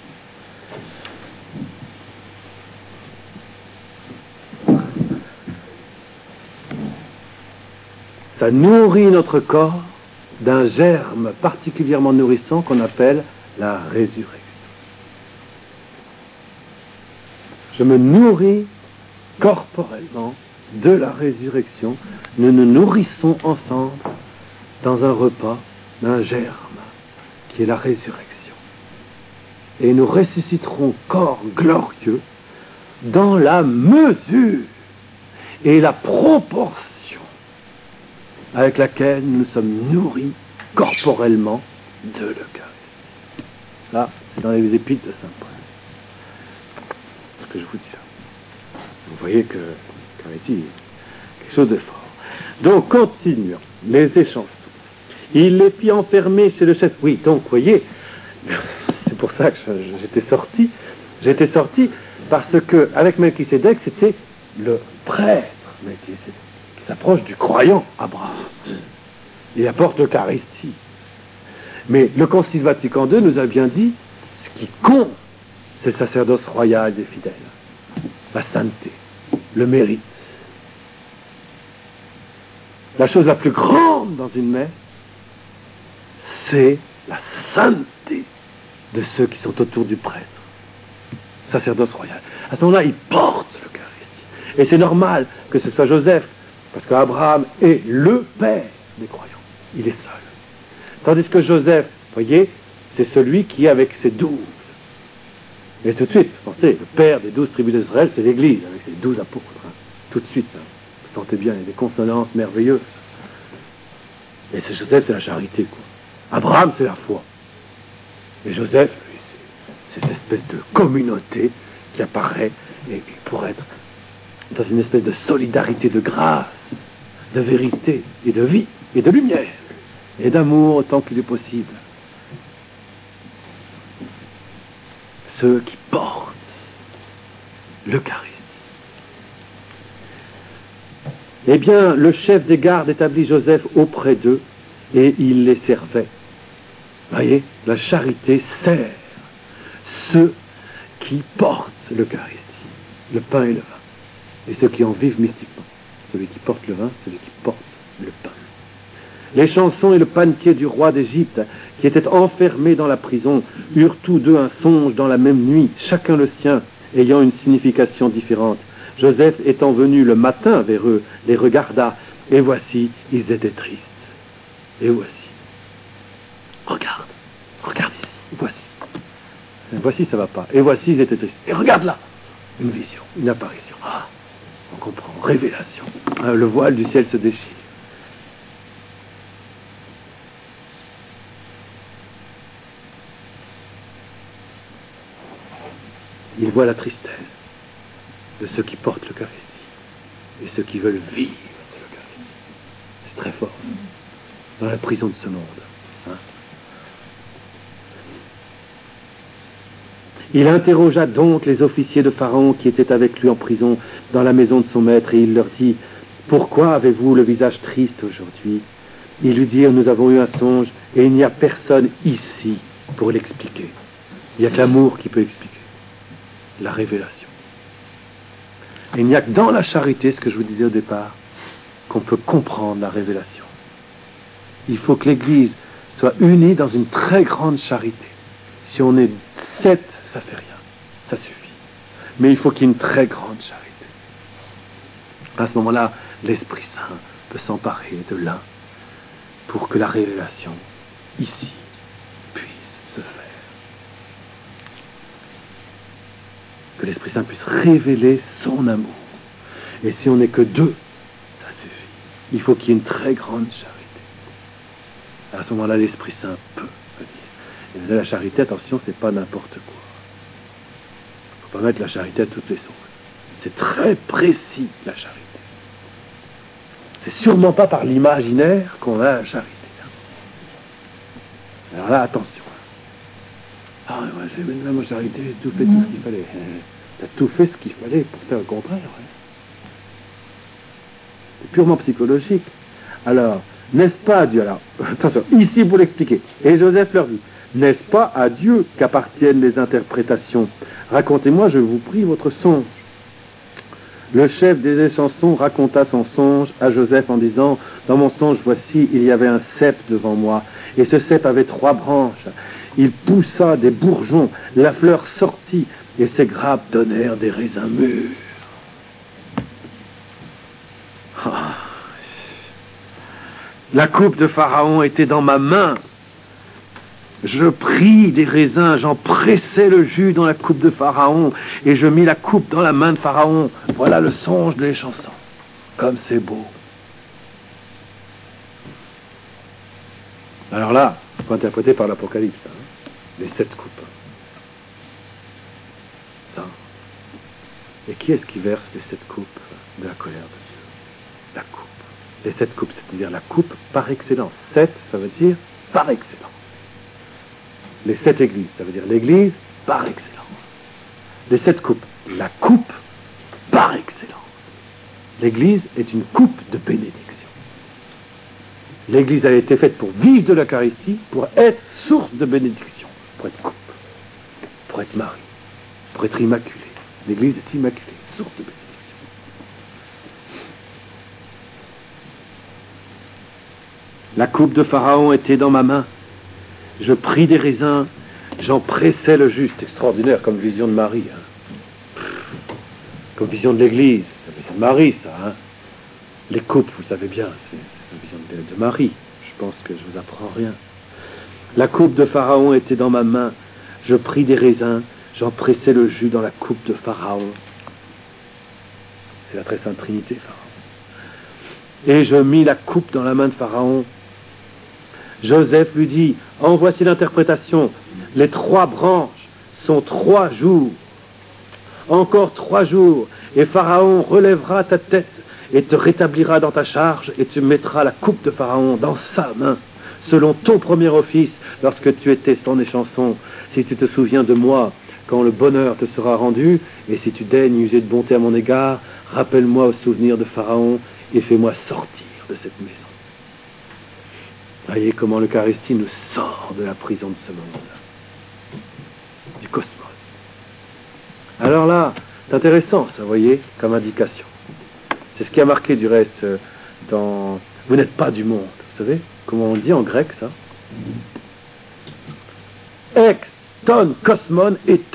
S1: Ça nourrit notre corps d'un germe particulièrement nourrissant qu'on appelle la résurrection. Je me nourris corporellement de la résurrection. Nous nous nourrissons ensemble dans un repas d'un germe qui est la résurrection. Et nous ressusciterons corps glorieux dans la mesure et la proportion avec laquelle nous sommes nourris corporellement de l'Eucharistie. Ça, c'est dans les épîtres de Saint Paul. C'est ce que je vous dis là. Vous voyez que l'Eucharistie est quelque chose de fort. Donc, continuons les échansons. Il les fit enfermer chez le chef. Oui, donc, vous voyez, c'est pour ça que j'étais sorti. J'étais sorti parce que, avec Melchisédek, c'était le prêtre Melchisédek qui s'approche du croyant Abraham. Il apporte l'Eucharistie. Mais le Concile Vatican II nous a bien dit, ce qui compte, c'est le sacerdoce royal des fidèles, la sainteté, le mérite. La chose la plus grande dans une messe, c'est la sainteté de ceux qui sont autour du prêtre. Sacerdoce royal. À ce moment-là, il porte l'Eucharistie. Et c'est normal que ce soit Joseph, parce qu'Abraham est le père des croyants. Il est seul. Tandis que Joseph, voyez, c'est celui qui est avec ses 12. Et tout de suite, pensez, le père des 12 tribus d'Israël, c'est l'Église, avec ses 12 apôtres. Tout de suite, vous sentez bien, il y a des consonances merveilleuses. Et c'est Joseph, c'est la charité, quoi. Abraham, c'est la foi. Et Joseph, lui, c'est cette espèce de communauté qui apparaît et pour être dans une espèce de solidarité de grâce, de vérité et de vie et de lumière et d'amour autant qu'il est possible. Ceux qui portent l'Eucharistie. Eh bien, le chef des gardes établit Joseph auprès d'eux et il les servait. Voyez, la charité sert ceux qui portent l'Eucharistie, le pain et le vin, et ceux qui en vivent mystiquement. Celui qui porte le vin, celui qui porte le pain. Les chansons et le panetier du roi d'Égypte, qui étaient enfermés dans la prison, eurent tous deux un songe dans la même nuit, chacun le sien, ayant une signification différente. Joseph étant venu le matin vers eux, les regarda, et voici, ils étaient tristes. Et voici. Regarde ici, voici ça va pas. Et voici, ils étaient tristes. Et regarde là, une vision, une apparition. Ah, on comprend, révélation. Le voile du ciel se déchire. Il voit la tristesse de ceux qui portent l'Eucharistie et ceux qui veulent vivre l'Eucharistie. C'est très fort. Dans la prison de ce monde. Il interrogea donc les officiers de Pharaon qui étaient avec lui en prison dans la maison de son maître, et il leur dit: pourquoi avez-vous le visage triste aujourd'hui? Ils lui dirent: nous avons eu un songe, et il n'y a personne ici pour l'expliquer. Il n'y a que l'amour qui peut expliquer la révélation. Et il n'y a que dans la charité, ce que je vous disais au départ, qu'on peut comprendre la révélation. Il faut que l'Église soit unie dans une très grande charité. Si on est 7, ça fait rien, ça suffit. Mais il faut qu'il y ait une très grande charité. À ce moment-là, l'Esprit Saint peut s'emparer de l'un pour que la révélation, ici, puisse se faire. Que l'Esprit Saint puisse révéler son amour. Et si on n'est que 2, ça suffit. Il faut qu'il y ait une très grande charité. À ce moment-là, l'Esprit Saint peut venir. Et la charité, attention, c'est pas n'importe quoi. Il ne faut pas mettre la charité à toutes les sauces. C'est très précis, la charité. C'est sûrement pas par l'imaginaire qu'on a la charité. Alors là, attention. Ah, moi, j'ai mis la charité, j'ai tout fait tout ce qu'il fallait. Tu as tout fait ce qu'il fallait pour faire le contraire. C'est purement psychologique. Alors, n'est-ce pas Dieu? Alors, attention, ici pour l'expliquer. Et Joseph leur dit: N'est-ce pas à Dieu qu'appartiennent les interprétations? Racontez-moi, je vous prie, votre songe. Le chef des chansons raconta son songe à Joseph en disant: dans mon songe, voici, il y avait un cep devant moi, et ce cep avait 3 branches. Il poussa des bourgeons, la fleur sortit, et ses grappes donnèrent des raisins mûrs. Ah. La coupe de Pharaon était dans ma main. Je pris des raisins, j'en pressai le jus dans la coupe de Pharaon, et je mis la coupe dans la main de Pharaon. Voilà le songe des chansons. Comme c'est beau. Alors là, il faut interpréter par l'Apocalypse, hein, les 7 coupes. Ça. Et qui est-ce qui verse les 7 coupes de la colère de Dieu? La coupe. Les 7 coupes, c'est-à-dire la coupe par excellence. 7, ça veut dire par excellence. Les 7 églises, ça veut dire l'église par excellence. Les 7 coupes, la coupe par excellence. L'église est une coupe de bénédiction. L'église a été faite pour vivre de l'Eucharistie, pour être source de bénédiction, pour être coupe, pour être mari, pour être immaculée. L'église est immaculée, source de bénédiction. La coupe de Pharaon était dans ma main. Je pris des raisins, j'en pressai le jus. C'est extraordinaire comme vision de Marie. Hein. Comme vision de l'Église. La vision de Marie, ça. Hein. Les coupes, vous savez bien, c'est la vision de Marie. Je pense que je vous apprends rien. La coupe de Pharaon était dans ma main. Je pris des raisins, j'en pressai le jus dans la coupe de Pharaon. C'est la très sainte Trinité, Pharaon. Et je mis la coupe dans la main de Pharaon. Joseph lui dit: en voici l'interprétation. Les 3 branches sont 3 jours. Encore 3 jours, et Pharaon relèvera ta tête et te rétablira dans ta charge, et tu mettras la coupe de Pharaon dans sa main, selon ton premier office, lorsque tu étais son échanson. Si tu te souviens de moi, quand le bonheur te sera rendu, et si tu daignes user de bonté à mon égard, rappelle-moi au souvenir de Pharaon, et fais-moi sortir de cette maison. Voyez comment l'Eucharistie nous sort de la prison de ce monde, du cosmos. Alors là, c'est intéressant, ça, voyez, comme indication. C'est ce qui a marqué du reste dans... Vous n'êtes pas du monde, vous savez comment on dit en grec, ça? Ex ton cosmon ete.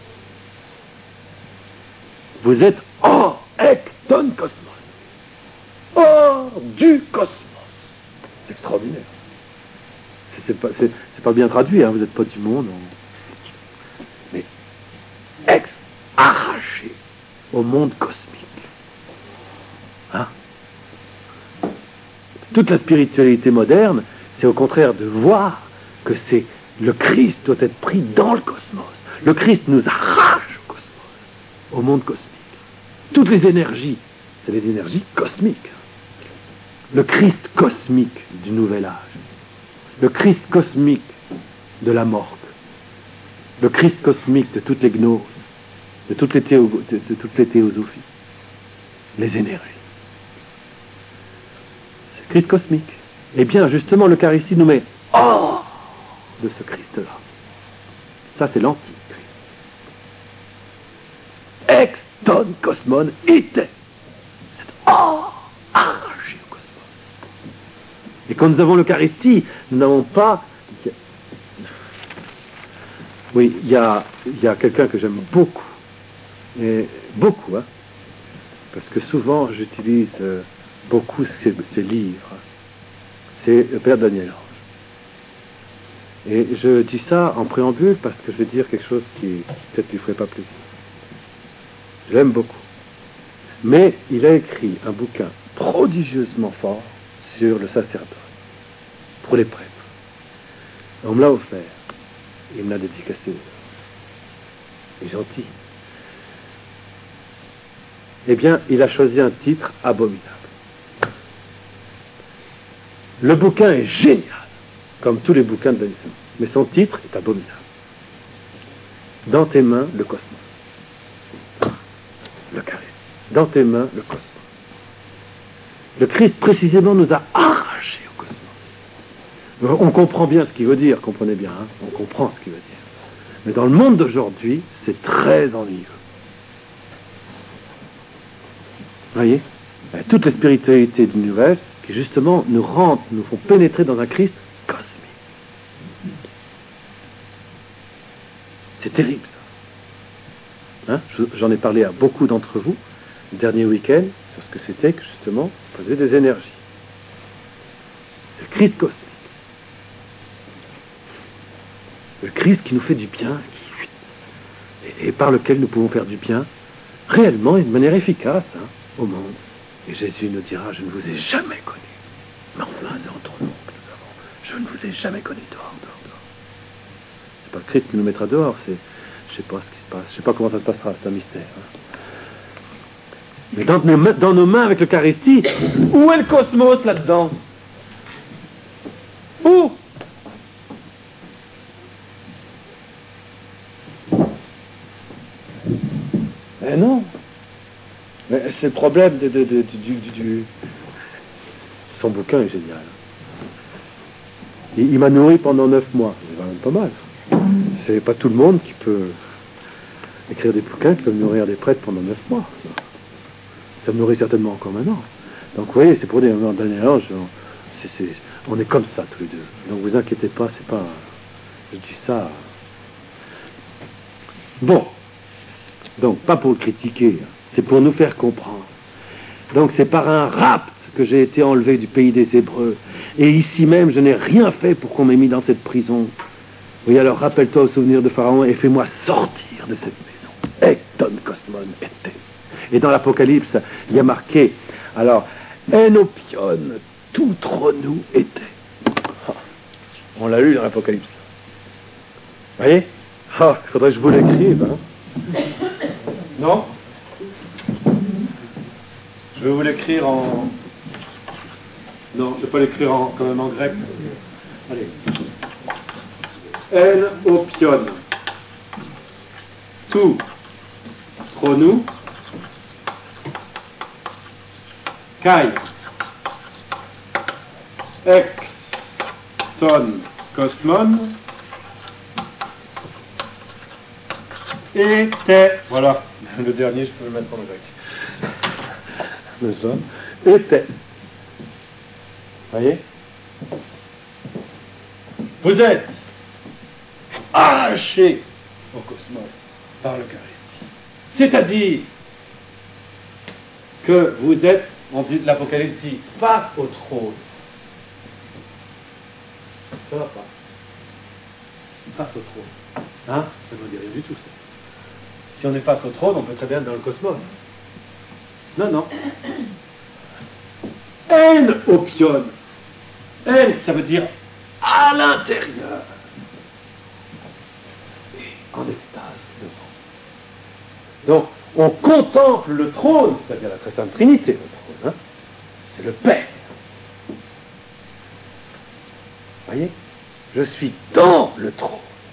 S1: Vous êtes hors, ex ton cosmon. Hors du cosmos. C'est extraordinaire. C'est pas bien traduit, hein, vous n'êtes pas du monde. Mais arraché au monde cosmique. Hein? Toute la spiritualité moderne, c'est au contraire de voir que c'est le Christ doit être pris dans le cosmos. Le Christ nous arrache au cosmos, au monde cosmique. Toutes les énergies, c'est les énergies cosmiques. Le Christ cosmique du nouvel âge. Le Christ cosmique de la morgue. Le Christ cosmique de toutes les gnoses, de toutes les théosophies. Les énergies. C'est Christ cosmique. Eh bien, justement, l'Eucharistie nous met hors de ce Christ-là. Ça, c'est l'antichrist. Ex ton cosmon ite. C'est hors, arraché au cosmos. Et quand nous avons l'Eucharistie, nous n'avons pas... Oui, il y a quelqu'un que j'aime beaucoup. Et beaucoup, hein. Parce que souvent, j'utilise beaucoup ces livres. C'est le Père Daniel Ange. Et je dis ça en préambule parce que je vais dire quelque chose qui peut-être lui ferait pas plaisir. Je l'aime beaucoup. Mais il a écrit un bouquin prodigieusement fort sur le sacerdoce, pour les prêtres. On me l'a offert. Il me l'a dédicacé. Il est gentil. Eh bien, il a choisi un titre abominable. Le bouquin est génial, comme tous les bouquins de Benson, mais son titre est abominable. Dans tes mains, le cosmos. Le Christ. Dans tes mains, le cosmos. Le Christ, précisément, nous a arrachés au cosmos. On comprend bien ce qu'il veut dire, comprenez bien, hein, on comprend ce qu'il veut dire. Mais dans le monde d'aujourd'hui, c'est très ennuyeux. Vous voyez? Toutes les spiritualités du Nouvelle qui justement nous font pénétrer dans un Christ cosmique. C'est terrible ça. Hein? J'en ai parlé à beaucoup d'entre vous le dernier week-end sur ce que c'était que justement poser des énergies. C'est le Christ cosmique. Le Christ qui nous fait du bien et par lequel nous pouvons faire du bien réellement et de manière efficace au monde. Et Jésus nous dira, je ne vous ai jamais connu. Mais enfin, c'est en ton nom que nous avons. Je ne vous ai jamais connu dehors. C'est pas le Christ qui nous mettra dehors, je sais pas ce qui se passe, je sais pas comment ça se passera, c'est un mystère. Mais dans nos mains avec l'Eucharistie, où est le cosmos là-dedans? Où? Mais non. Mais c'est le problème du... Son bouquin est génial. Il m'a nourri pendant 9 mois. C'est quand même pas mal. C'est pas tout le monde qui peut écrire des bouquins qui peuvent nourrir des prêtres pendant 9 mois. Ça me nourrit certainement encore maintenant. Donc vous voyez, c'est pour dire, dans Daniel Ange, on est comme ça tous les deux. Donc vous inquiétez pas, c'est pas... Je dis ça... Bon. Donc, pas pour le critiquer, c'est pour nous faire comprendre. Donc, c'est par un rapt que j'ai été enlevé du pays des Hébreux. Et ici même, je n'ai rien fait pour qu'on m'ait mis dans cette prison. Oui, alors rappelle-toi au souvenir de Pharaon et fais-moi sortir de cette maison. Ekton Kosmon était. Et dans l'Apocalypse, il y a marqué, alors, Enopion, tout nous était. On l'a lu dans l'Apocalypse. Vous voyez? Il faudrait que je vous l'écrive, hein. Non? Je vais vous l'écrire en... Non, je ne vais pas l'écrire quand même en grec. Allez. En opion. Tout. Tronou. Kai. Ex. Ton. Cosmon. Était. Voilà. Le dernier, je peux le mettre en grec. N'est-ce pas? Était. Voyez? Vous êtes arrachés au cosmos par l'Eucharistie. C'est-à-dire que vous êtes, on dit de l'Apocalypse, face au trône. Ça va pas? Face au trône. Hein? Ça ne veut dire rien du tout, ça. Si on est face au trône, on peut très bien être dans le cosmos. Non, non. En opion. En, ça veut dire à l'intérieur. Et en extase devant. Donc, on contemple le trône, c'est-à-dire la très sainte Trinité, le trône. Hein? C'est le Père. Voyez? Je suis dans le trône.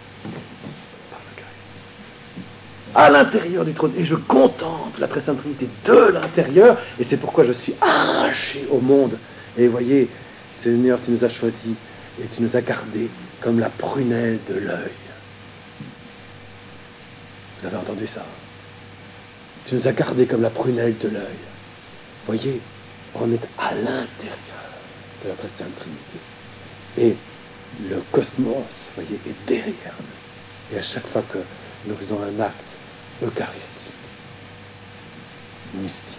S1: À l'intérieur du trône, et je contemple la très sainte Trinité de l'intérieur, et c'est pourquoi je suis arraché au monde. Et voyez, Seigneur, tu nous as choisis, et tu nous as gardés comme la prunelle de l'œil. Vous avez entendu ça? Tu nous as gardés comme la prunelle de l'œil. Voyez, on est à l'intérieur de la très sainte Trinité. Et le cosmos, voyez, est derrière nous. Et à chaque fois que nous faisons un acte eucharistique, mystique,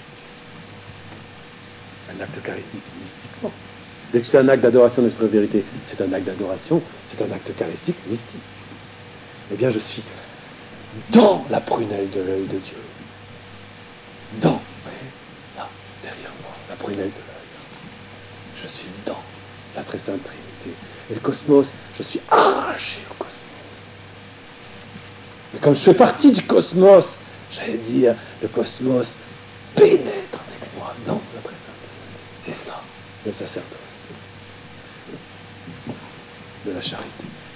S1: un acte eucharistique mystiquement. Dès que je fais un acte d'adoration d'esprit de vérité, c'est un acte d'adoration, c'est un acte eucharistique mystique. Eh bien, je suis dans la prunelle de l'œil de Dieu. Dans, là, derrière moi, la prunelle de l'œil. Je suis dans la très sainte Trinité. Et le cosmos, je suis arraché au cosmos. Mais comme je fais partie du cosmos, j'allais dire, le cosmos pénètre avec moi dans la très sainte Trinité. C'est ça, le sacerdoce de la charité.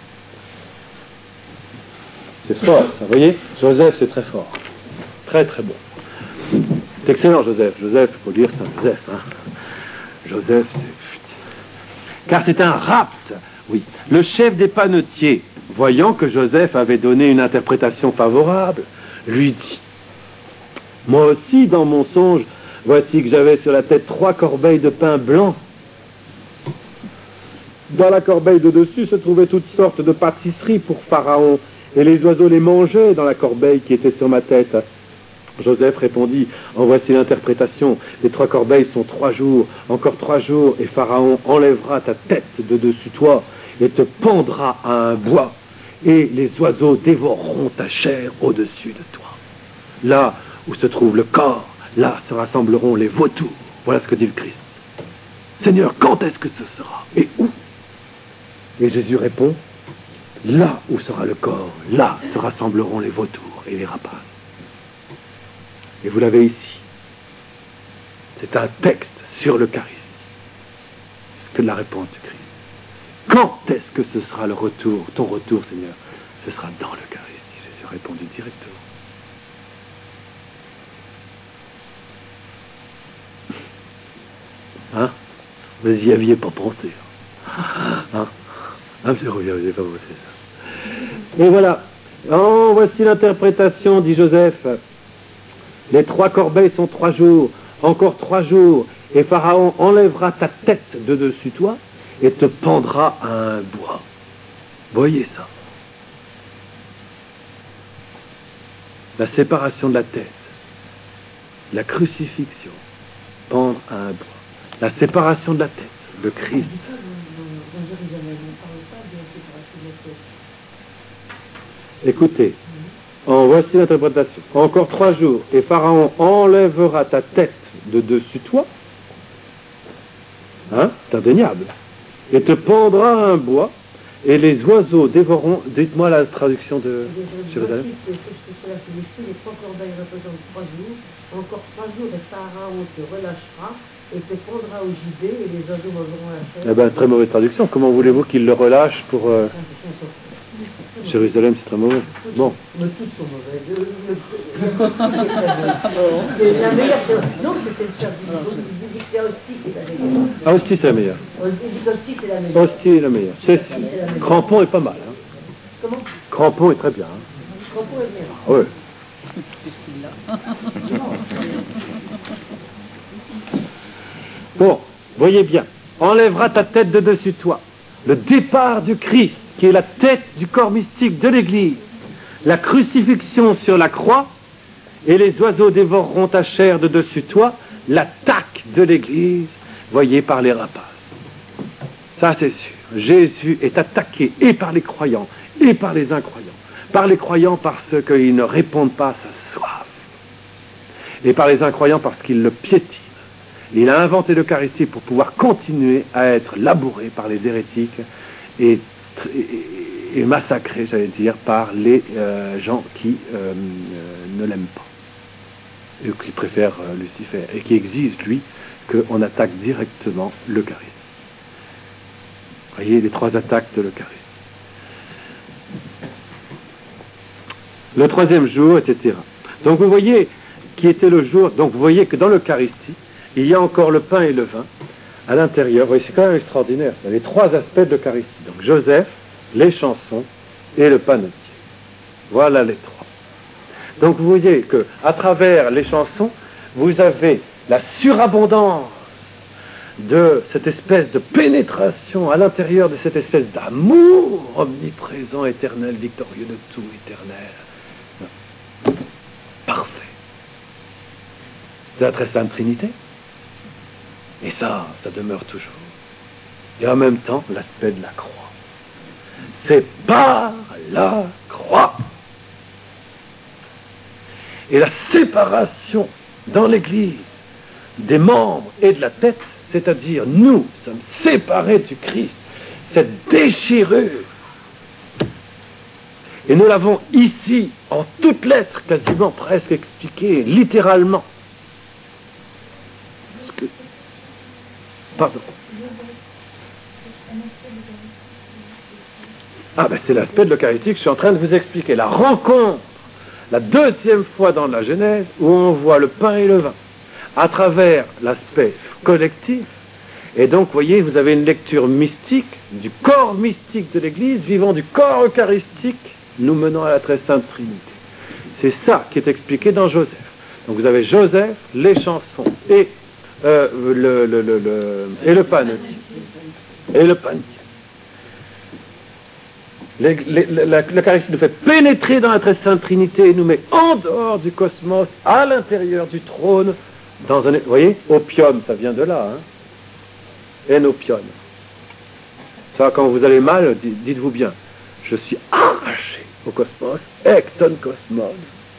S1: C'est fort, ça, vous voyez? Joseph, c'est très fort. Très, très bon. C'est excellent, Joseph. Joseph, il faut lire Saint Joseph. Hein. Joseph, c'est... Car c'est un rapt Oui. Le chef des panetiers, voyant que Joseph avait donné une interprétation favorable, lui dit: moi aussi, dans mon songe, voici que j'avais sur la tête 3 corbeilles de pain blanc. Dans la corbeille de dessus se trouvaient toutes sortes de pâtisseries pour Pharaon, et les oiseaux les mangeaient dans la corbeille qui était sur ma tête. Joseph répondit: en voici l'interprétation. Les 3 corbeilles sont 3 jours, encore 3 jours, et Pharaon enlèvera ta tête de dessus toi et te pendra à un bois, et les oiseaux dévoreront ta chair au-dessus de toi. Là où se trouve le corps, là se rassembleront les vautours. Voilà ce que dit le Christ. Seigneur, quand est-ce que ce sera et où? Et Jésus répond: là où sera le corps, là se rassembleront les vautours et les rapaces. Et vous l'avez ici. C'est un texte sur l'Eucharistie. C'est que la réponse du Christ. Quand est-ce que ce sera le retour, ton retour, Seigneur? Ce sera dans l'Eucharistie. Jésus a répondu directement. Hein? Vous n'y aviez pas pensé. Hein? Monsieur Rouvier, vous n'y avez pas pensé ça. Et voilà. Oh, voici l'interprétation, dit Joseph. Les 3 corbeilles sont 3 jours, encore 3 jours, et Pharaon enlèvera ta tête de dessus toi et te pendra à un bois. Voyez ça. La séparation de la tête, la crucifixion, pendre à un bois. La séparation de la tête, le Christ. Écoutez, voici l'interprétation. Encore 3 jours, et Pharaon enlèvera ta tête de dessus toi. Hein? C'est indéniable. Et te pendra à un bois, et les oiseaux dévoreront. Dites-moi la traduction de Jérusalem.
S3: Les 3 corbeilles représentent 3 jours. Encore 3 jours, et Pharaon te relâchera et te pendra au gibet, et les oiseaux mangeront la chair.
S1: Eh bien, très mauvaise traduction. Comment voulez-vous qu'il le relâche pour Jérusalem? C'est très mauvais. Bon.
S3: Mais toutes sont mauvaises. La meilleure, non, c'est celle du dictionnaire hostie qui est la meilleure.
S1: Ah, hostie, c'est la meilleure.
S3: Hostie, c'est la meilleure.
S1: Hostie est la meilleure. Crampon est pas mal. Hein.
S3: Comment?
S1: Crampon est très bien. Hein.
S3: Crampon est bien.
S1: Ah, oui.
S2: Puisqu'il l'a.
S1: Bon, voyez bien. Enlèvera ta tête de dessus toi. Le départ du Christ, qui est la tête du corps mystique de l'Église, la crucifixion sur la croix, et les oiseaux dévoreront ta chair de dessus toi, l'attaque de l'Église, voyez, par les rapaces. Ça, c'est sûr. Jésus est attaqué et par les croyants et par les incroyants. Par les croyants parce qu'ils ne répondent pas à sa soif, et par les incroyants parce qu'ils le piétinent. Il a inventé l'Eucharistie pour pouvoir continuer à être labouré par les hérétiques et massacré, j'allais dire, par les gens qui ne l'aiment pas, et qui préfèrent Lucifer, et qui exigent, lui, qu'on attaque directement l'Eucharistie. Voyez les 3 attaques de l'Eucharistie. Le 3e jour, etc. Donc vous voyez qui était le jour. Donc vous voyez que dans l'Eucharistie, il y a encore le pain et le vin à l'intérieur. Vous voyez, c'est quand même extraordinaire. Il y a les 3 aspects de l'Eucharistie. Donc Joseph, les chansons et le panetier. Voilà les 3. Donc vous voyez que à travers les chansons, vous avez la surabondance de cette espèce de pénétration à l'intérieur de cette espèce d'amour omniprésent, éternel, victorieux de tout, éternel. Parfait. C'est la très sainte Trinité. Et ça demeure toujours. Et en même temps, l'aspect de la croix. C'est par la croix. Et la séparation dans l'Église des membres et de la tête, c'est-à-dire nous sommes séparés du Christ, cette déchirure. Et nous l'avons ici, en toutes lettres, quasiment presque expliqué, littéralement. Pardon. Ah ben c'est l'aspect de l'Eucharistie que je suis en train de vous expliquer. La rencontre, la 2e fois dans la Genèse, où on voit le pain et le vin, à travers l'aspect collectif, Et donc, vous voyez, vous avez une lecture mystique du corps mystique de l'Église, vivant du corps eucharistique, nous menant à la très sainte Trinité. C'est ça qui est expliqué dans Joseph. Donc vous avez Joseph, les chansons et le panetier. Et le panetier. L'Eucharistie nous fait pénétrer dans la très sainte Trinité et nous met en dehors du cosmos, à l'intérieur du trône, dans un... Vous voyez, opium, ça vient de là, hein. Enopion. Ça, quand vous allez mal, dites-vous bien, je suis arraché au cosmos, ecton cosmos.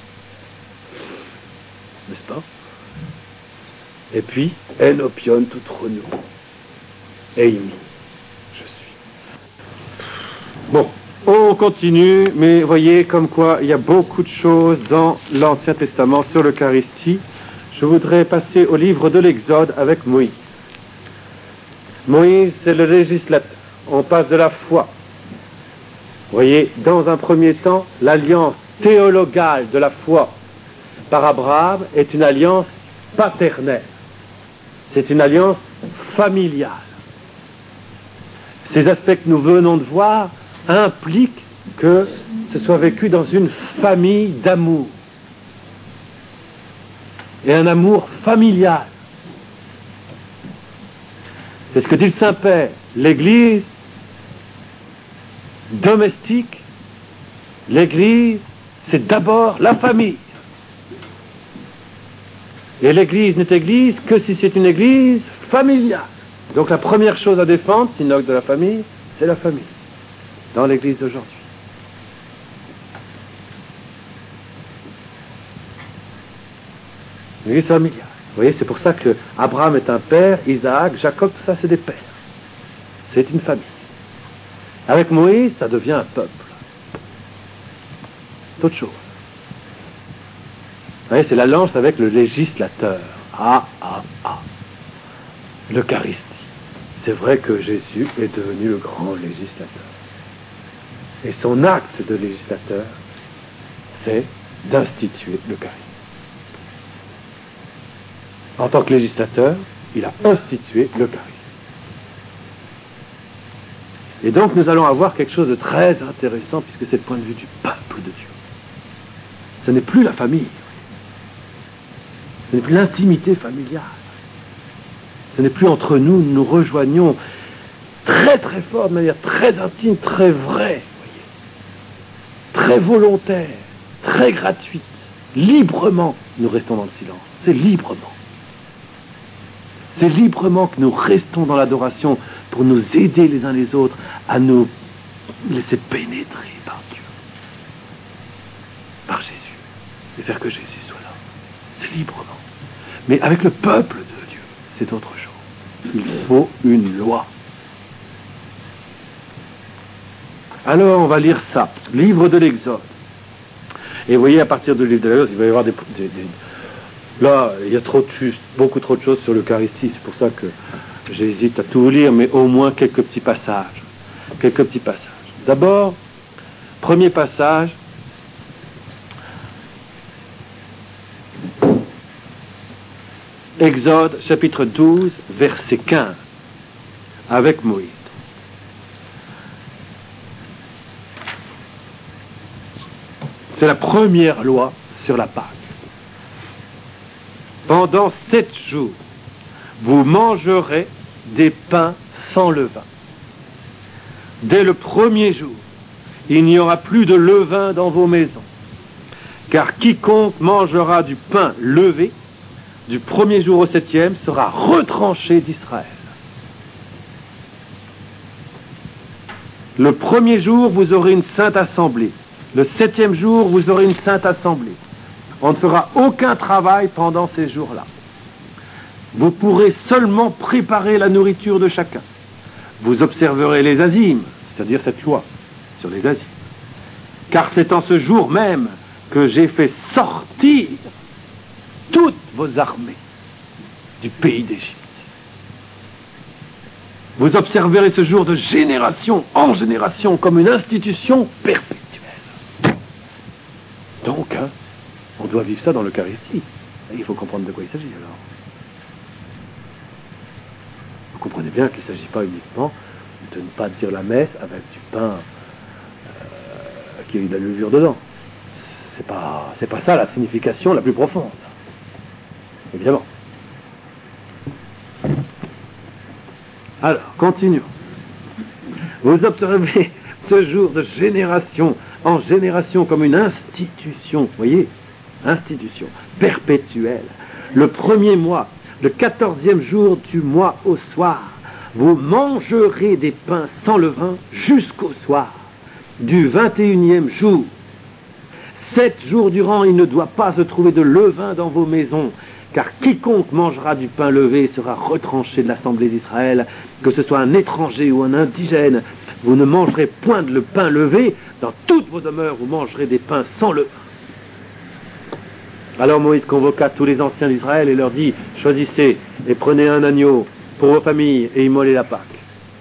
S1: N'est-ce pas? Et puis, enopion tout trono. Eimi. Je suis. Bon, on continue, mais voyez comme quoi il y a beaucoup de choses dans l'Ancien Testament sur l'Eucharistie. Je voudrais passer au livre de l'Exode avec Moïse. Moïse, c'est le législateur. On passe de la foi. Vous voyez, dans un premier temps, l'alliance théologale de la foi par Abraham est une alliance paternelle. C'est une alliance familiale. Ces aspects que nous venons de voir impliquent que ce soit vécu dans une famille d'amour. Et un amour familial. C'est ce que dit le Saint-Père. L'Église domestique, l'Église, c'est d'abord la famille. Et l'Église n'est Église que si c'est une Église familiale. Donc la première chose à défendre, synode de la famille, c'est la famille, dans l'Église d'aujourd'hui. L'Église familiale. Vous voyez, c'est pour ça que Abraham est un père, Isaac, Jacob, tout ça c'est des pères. C'est une famille. Avec Moïse, ça devient un peuple. C'est autre chose. Vous voyez, c'est l'alliance avec le législateur. L'Eucharistie. C'est vrai que Jésus est devenu le grand législateur. Et son acte de législateur, c'est d'instituer l'Eucharistie. En tant que législateur, il a institué l'Eucharistie. Et donc nous allons avoir quelque chose de très intéressant, puisque c'est le point de vue du peuple de Dieu. Ce n'est plus la famille. Ce n'est plus l'intimité familiale. Ce n'est plus entre nous, nous rejoignons très très fort, de manière très intime, très vraie, très volontaire, très gratuite, librement, nous restons dans le silence. C'est librement. C'est librement que nous restons dans l'adoration pour nous aider les uns les autres à nous laisser pénétrer par Dieu, par Jésus, et faire que Jésus soit là. C'est librement. Mais avec le peuple de Dieu, c'est autre chose. Il faut une loi. Alors, on va lire ça, livre de l'Exode. Et vous voyez, à partir du livre de l'Exode, il va y avoir là, il y a beaucoup trop de choses sur l'Eucharistie, c'est pour ça que j'hésite à tout lire, mais au moins quelques petits passages. D'abord, premier passage, Exode, chapitre 12, verset 15, avec Moïse. C'est la première loi sur la Pâque. Pendant 7 jours, vous mangerez des pains sans levain. Dès le premier jour, il n'y aura plus de levain dans vos maisons, car quiconque mangera du pain levé, du premier jour au 7e, sera retranché d'Israël. Le premier jour, vous aurez une sainte assemblée. Le 7e jour, vous aurez une sainte assemblée. On ne fera aucun travail pendant ces jours-là. Vous pourrez seulement préparer la nourriture de chacun. Vous observerez les azymes, c'est-à-dire cette loi sur les azymes. Car c'est en ce jour même que j'ai fait sortir toutes vos armées du pays d'Égypte. Vous observerez ce jour de génération en génération comme une institution perpétuelle. Donc, on doit vivre ça dans l'Eucharistie. Et il faut comprendre de quoi il s'agit alors. Vous comprenez bien qu'il ne s'agit pas uniquement de ne pas dire la messe avec du pain qui a eu de la levure dedans. C'est pas ça la signification la plus profonde. Évidemment. Alors, continuons. Vous observez ce jour de génération en génération comme une institution, voyez, institution perpétuelle. Le premier mois, le 14e jour du mois au soir, vous mangerez des pains sans levain jusqu'au soir, du 21e jour. 7 jours durant, il ne doit pas se trouver de levain dans vos maisons, car quiconque mangera du pain levé sera retranché de l'assemblée d'Israël, que ce soit un étranger ou un indigène. Vous ne mangerez point de le pain levé, dans toutes vos demeures vous mangerez des pains sans levain. Alors Moïse convoqua tous les anciens d'Israël et leur dit, choisissez et prenez un agneau pour vos familles et immolez la Pâque.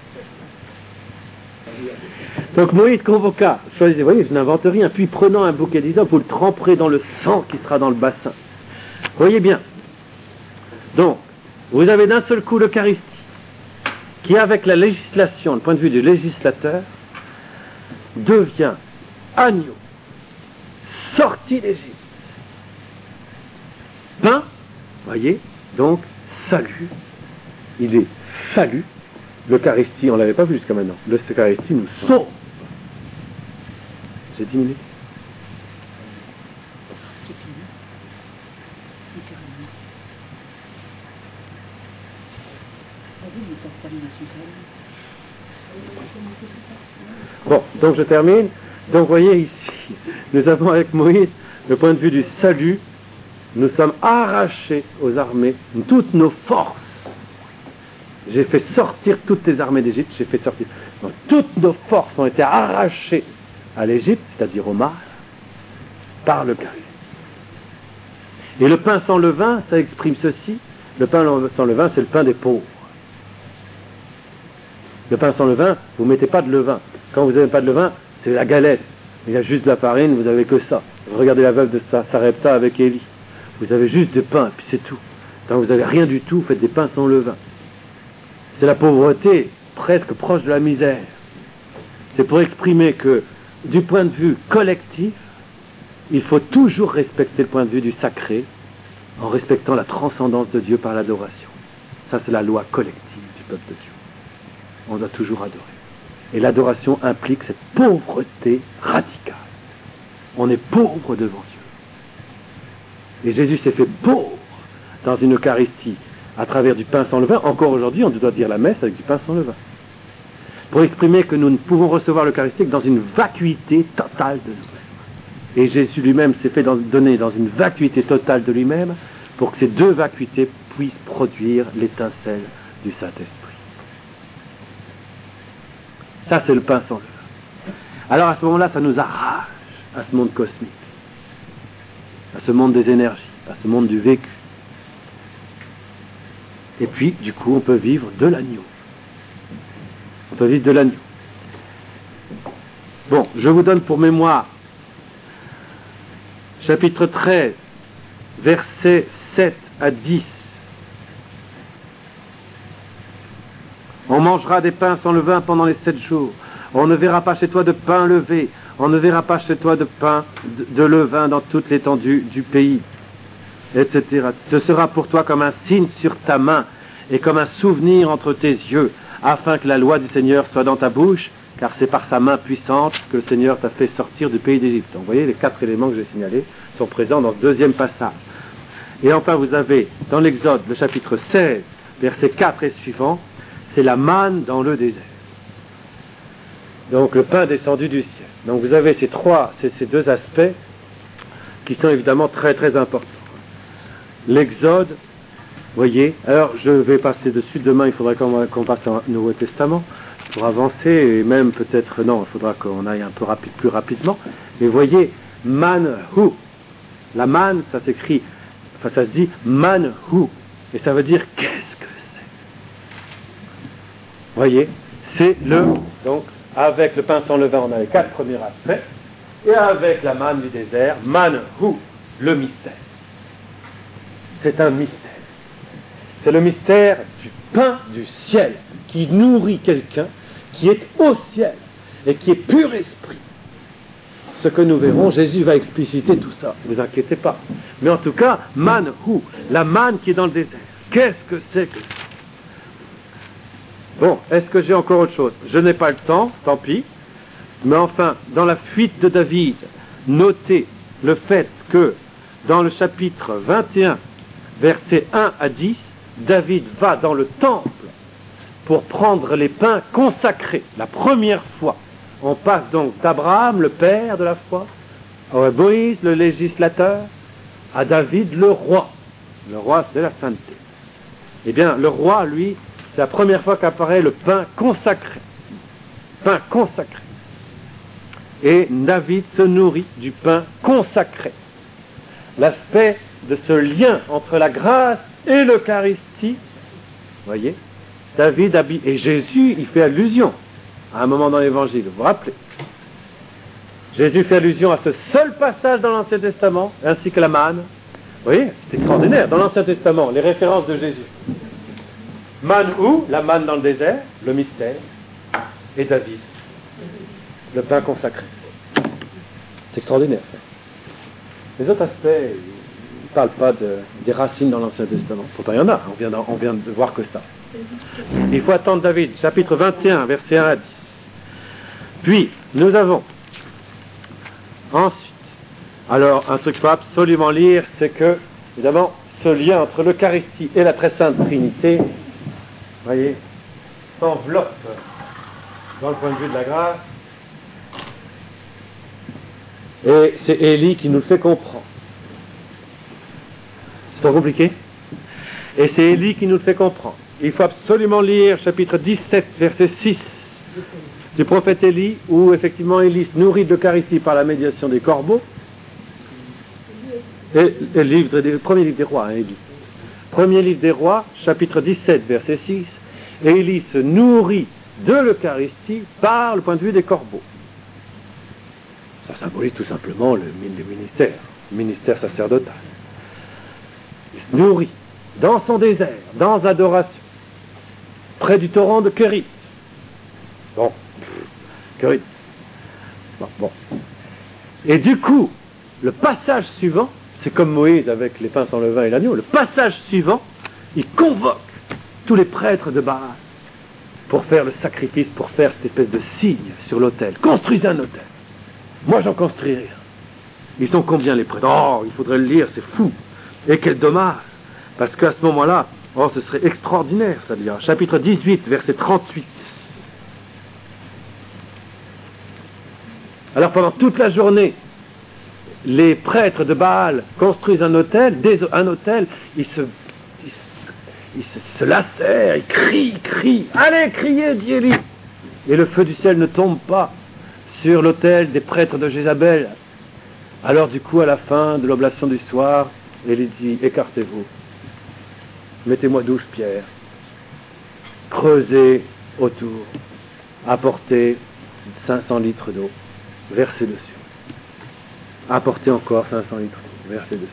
S1: Donc Moïse convoqua, choisissez, vous voyez, je n'invente rien, puis prenant un bouquet d'hysope, vous le tremperez dans le sang qui sera dans le bassin. Voyez bien. Donc, vous avez d'un seul coup l'Eucharistie, qui avec la législation, du point de vue du législateur, devient agneau, sorti d'Égypte. Pain, voyez, donc, salut, il est salut. L'Eucharistie, on ne l'avait pas vu jusqu'à maintenant. L'Eucharistie nous sauve. J'ai 10 minutes.
S2: C'est fini. Littéralement.
S1: Bon, donc je termine. Donc voyez ici, nous avons avec Moïse le point de vue du salut. Nous sommes arrachés aux armées, toutes nos forces. J'ai fait sortir toutes les armées d'Égypte, j'ai fait sortir. Donc, toutes nos forces ont été arrachées à l'Égypte, c'est-à-dire au mal, par l'Eucharistie. Et le pain sans levain, ça exprime ceci. Le pain sans levain, c'est le pain des pauvres. Le pain sans levain, vous ne mettez pas de levain. Quand vous n'avez pas de levain, c'est la galette. Il y a juste de la farine, vous n'avez que ça. Regardez la veuve de Sarepta avec Élie. Vous avez juste des pains, puis c'est tout. Quand vous n'avez rien du tout, vous faites des pains sans levain. C'est la pauvreté, presque proche de la misère. C'est pour exprimer que, du point de vue collectif, il faut toujours respecter le point de vue du sacré, en respectant la transcendance de Dieu par l'adoration. Ça, c'est la loi collective du peuple de Dieu. On doit toujours adorer. Et l'adoration implique cette pauvreté radicale. On est pauvre devant Dieu. Et Jésus s'est fait pauvre dans une Eucharistie à travers du pain sans levain. Encore aujourd'hui, on doit dire la messe avec du pain sans levain. Pour exprimer que nous ne pouvons recevoir l'Eucharistie que dans une vacuité totale de nous-mêmes. Et Jésus lui-même s'est fait donner dans une vacuité totale de lui-même pour que ces deux vacuités puissent produire l'étincelle du Saint-Esprit. Ça, c'est le pain sans levain. Alors à ce moment-là, ça nous arrache à ce monde cosmique, à ce monde des énergies, à ce monde du vécu. Et puis, du coup, on peut vivre de l'agneau. On peut vivre de l'agneau. Bon, je vous donne pour mémoire chapitre 13, versets 7 à 10. On mangera des pains sans levain pendant les 7 jours. On ne verra pas chez toi de pain levé. On ne verra pas chez toi de pain de levain dans toute l'étendue du pays, etc. Ce sera pour toi comme un signe sur ta main et comme un souvenir entre tes yeux, afin que la loi du Seigneur soit dans ta bouche, car c'est par sa main puissante que le Seigneur t'a fait sortir du pays d'Égypte. Donc, vous voyez, les 4 éléments que j'ai signalés sont présents dans ce deuxième passage. Et enfin, vous avez dans l'Exode, le chapitre 16, versets 4 et suivants, c'est la manne dans le désert. Donc, le pain descendu du ciel. Donc, vous avez ces deux aspects qui sont évidemment très très importants. L'Exode, voyez, alors je vais passer dessus, demain il faudra qu'on passe au Nouveau Testament pour avancer, et même peut-être, non, il faudra qu'on aille un peu plus rapidement, mais voyez, manhu, la manne, ça s'écrit, enfin ça se dit manhu, et ça veut dire qu'est-ce que c'est. Voyez, c'est donc, avec le pain sans levain, on a les 4 premiers aspects, et avec la manne du désert, manhu, le mystère. C'est un mystère. C'est le mystère du pain du ciel qui nourrit quelqu'un qui est au ciel et qui est pur esprit. Ce que nous verrons, Jésus va expliciter tout ça, ne vous inquiétez pas. Mais en tout cas, manhu, la manne qui est dans le désert. Qu'est-ce que c'est que ça? Bon, est-ce que j'ai encore autre chose? Je n'ai pas le temps, tant pis. Mais enfin, dans la fuite de David, notez le fait que dans le chapitre 21, versets 1 à 10, David va dans le temple pour prendre les pains consacrés. La première fois, on passe donc d'Abraham, le père de la foi, à Moïse, le législateur, à David, le roi. Le roi, c'est la sainteté. Eh bien, le roi, lui, c'est la première fois qu'apparaît le pain consacré. Pain consacré. Et David se nourrit du pain consacré. L'aspect de ce lien entre la grâce et l'Eucharistie, voyez, David habite, et Jésus, il fait allusion à un moment dans l'Évangile, vous vous rappelez? Jésus fait allusion à ce seul passage dans l'Ancien Testament, ainsi que la manne. Vous voyez, c'est extraordinaire, dans l'Ancien Testament, les références de Jésus. Manne où? La manne dans le désert, le mystère, et David, le pain consacré. C'est extraordinaire, ça. Les autres aspects, ils ne parlent pas des racines dans l'Ancien Testament. Pourtant, il y en a, on vient de voir que ça. Il faut attendre David, chapitre 21, versets 1 à 10. Puis, nous avons ensuite, alors, un truc qu'il faut absolument lire, c'est que, évidemment, ce lien entre l'Eucharistie et la Très Sainte Trinité, voyez, s'enveloppe dans le point de vue de la grâce. Et c'est Élie qui nous le fait comprendre. C'est trop compliqué? Et c'est Élie qui nous le fait comprendre. Il faut absolument lire chapitre 17, verset 6 du prophète Élie, où effectivement Élie se nourrit de l'Eucharistie par la médiation des corbeaux. Et le premier livre des rois, Élie. Premier livre des rois, chapitre 17, verset 6. Et Élie se nourrit de l'Eucharistie par le point de vue des corbeaux. Ça symbolise tout simplement le ministère sacerdotal. Il se nourrit dans son désert, dans l'adoration, près du torrent de Kérit. Bon, Kérit. Bon. Et du coup, le passage suivant, c'est comme Moïse avec les pains sans levain et l'agneau, le passage suivant, il convoque tous les prêtres de Baal pour faire le sacrifice, pour faire cette espèce de signe sur l'autel. Construisez un autel. Moi, j'en construirai un. Ils sont combien les prêtres? Oh, il faudrait le lire, c'est fou. Et quel dommage. Parce qu'à ce moment-là, oh, ce serait extraordinaire, ça dire. Chapitre 18, verset 38. Alors, pendant toute la journée, les prêtres de Baal construisent un autel, ils se lacèrent, ils crient. Allez, criez, dit Élie. Et le feu du ciel ne tombe pas sur l'autel des prêtres de Jézabel. Alors du coup, à la fin de l'oblation du soir, Élie dit, écartez-vous, mettez-moi 12 pierres, creusez autour, apportez 500 litres d'eau, versez dessus. Apportez encore 500 litres d'eau, versez dessus.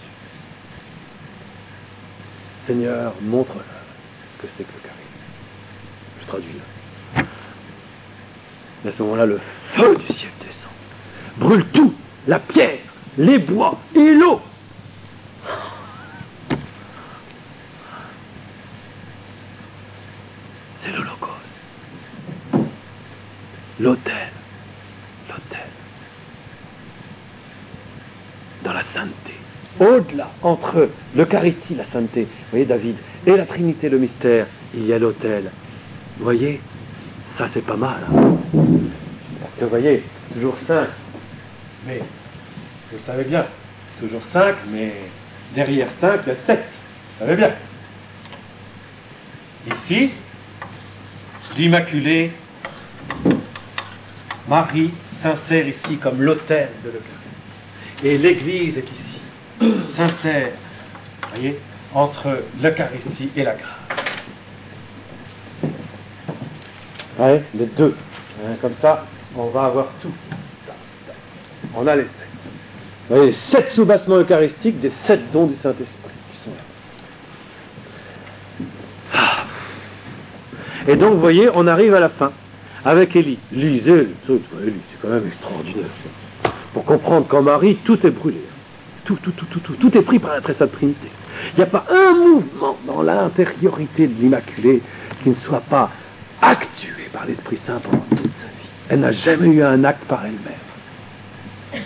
S1: Seigneur, montre-leur ce que c'est que l'Eucharistie. Je traduis là. Et à ce moment-là, le feu du ciel descend, brûle tout, la pierre, les bois et l'eau. C'est l'Holocauste. L'autel. Dans la sainteté. Au-delà, entre l'Eucharistie, la sainteté, vous voyez David, et la Trinité, le mystère, il y a l'autel. Vous voyez, ça c'est pas mal. Hein, parce que vous voyez, toujours 5, mais vous savez bien, toujours 5, mais derrière 5, il y a 7. Vous savez bien. Ici, l'Immaculée, Marie s'insère ici comme l'autel de l'Eucharistie. Et l'Église est ici, s'insère, voyez, entre l'Eucharistie et la grâce. Ouais, les deux. Comme ça, on va avoir tout. On a les 7. Vous voyez, les 7 soubassements eucharistiques des 7 dons du Saint-Esprit qui sont là. Et donc, vous voyez, on arrive à la fin, avec Élie. Lisez, c'est quand même extraordinaire. Pour comprendre qu'en Marie, tout est brûlé. Tout est pris par la très sainte Trinité. Il n'y a pas un mouvement dans l'intériorité de l'Immaculée qui ne soit pas actué par l'Esprit Saint pendant toute sa vie. Elle n'a jamais eu un acte par elle-même.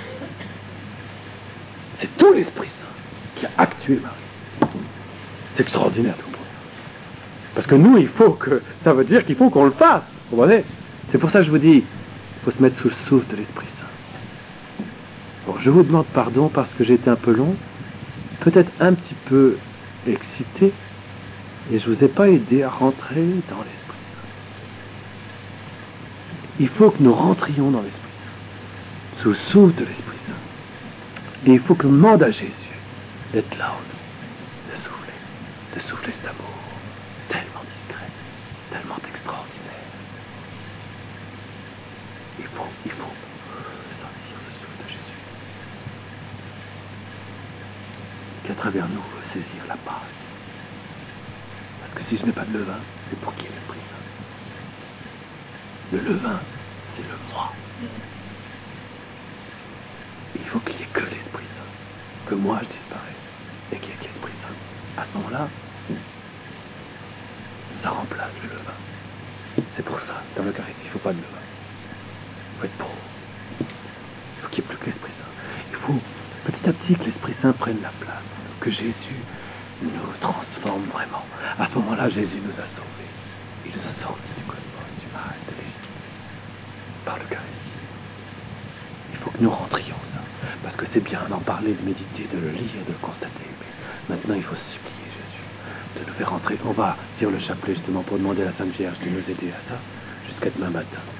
S1: C'est tout l'Esprit Saint qui a actué Marie. C'est extraordinaire de comprendre ça. Parce que nous, ça veut dire qu'il faut qu'on le fasse. Vous comprenez? C'est pour ça que je vous dis, il faut se mettre sous le souffle de l'Esprit Saint. Bon, je vous demande pardon parce que j'ai été un peu long, peut-être un petit peu excité, et je ne vous ai pas aidé à rentrer dans l'Esprit Saint. Il faut que nous rentrions dans l'Esprit Saint, sous le souffle de l'Esprit Saint. Et il faut que nous demandions à Jésus d'être là en nous, de souffler cet amour tellement discret, tellement extraordinaire. Il faut sentir ce souffle de Jésus qui à travers nous veut saisir la pâte. Parce que si je n'ai pas de levain, c'est pour qui est l'Esprit Saint? Le levain, c'est le moi. Il faut qu'il n'y ait que l'Esprit Saint, que moi je disparaisse, et qu'il n'y ait que l'Esprit Saint. À ce moment-là, ça remplace le levain. C'est pour ça, dans l'Eucharistie, il ne faut pas de levain. Il faut être pauvre. Il faut qu'il n'y ait plus que l'Esprit Saint. Il faut petit à petit que l'Esprit Saint prenne la place, que Jésus nous transforme vraiment. À ce moment-là, Jésus nous a sauvés. Il nous a sortis du cosmos, du mal, de l'Égypte, par l'Eucharistie. Il faut que nous rentrions ça, parce que c'est bien d'en parler, de méditer, de le lire, de le constater. Mais maintenant, il faut supplier Jésus de nous faire rentrer. On va dire le chapelet justement pour demander à la Sainte Vierge de nous aider à ça jusqu'à demain matin.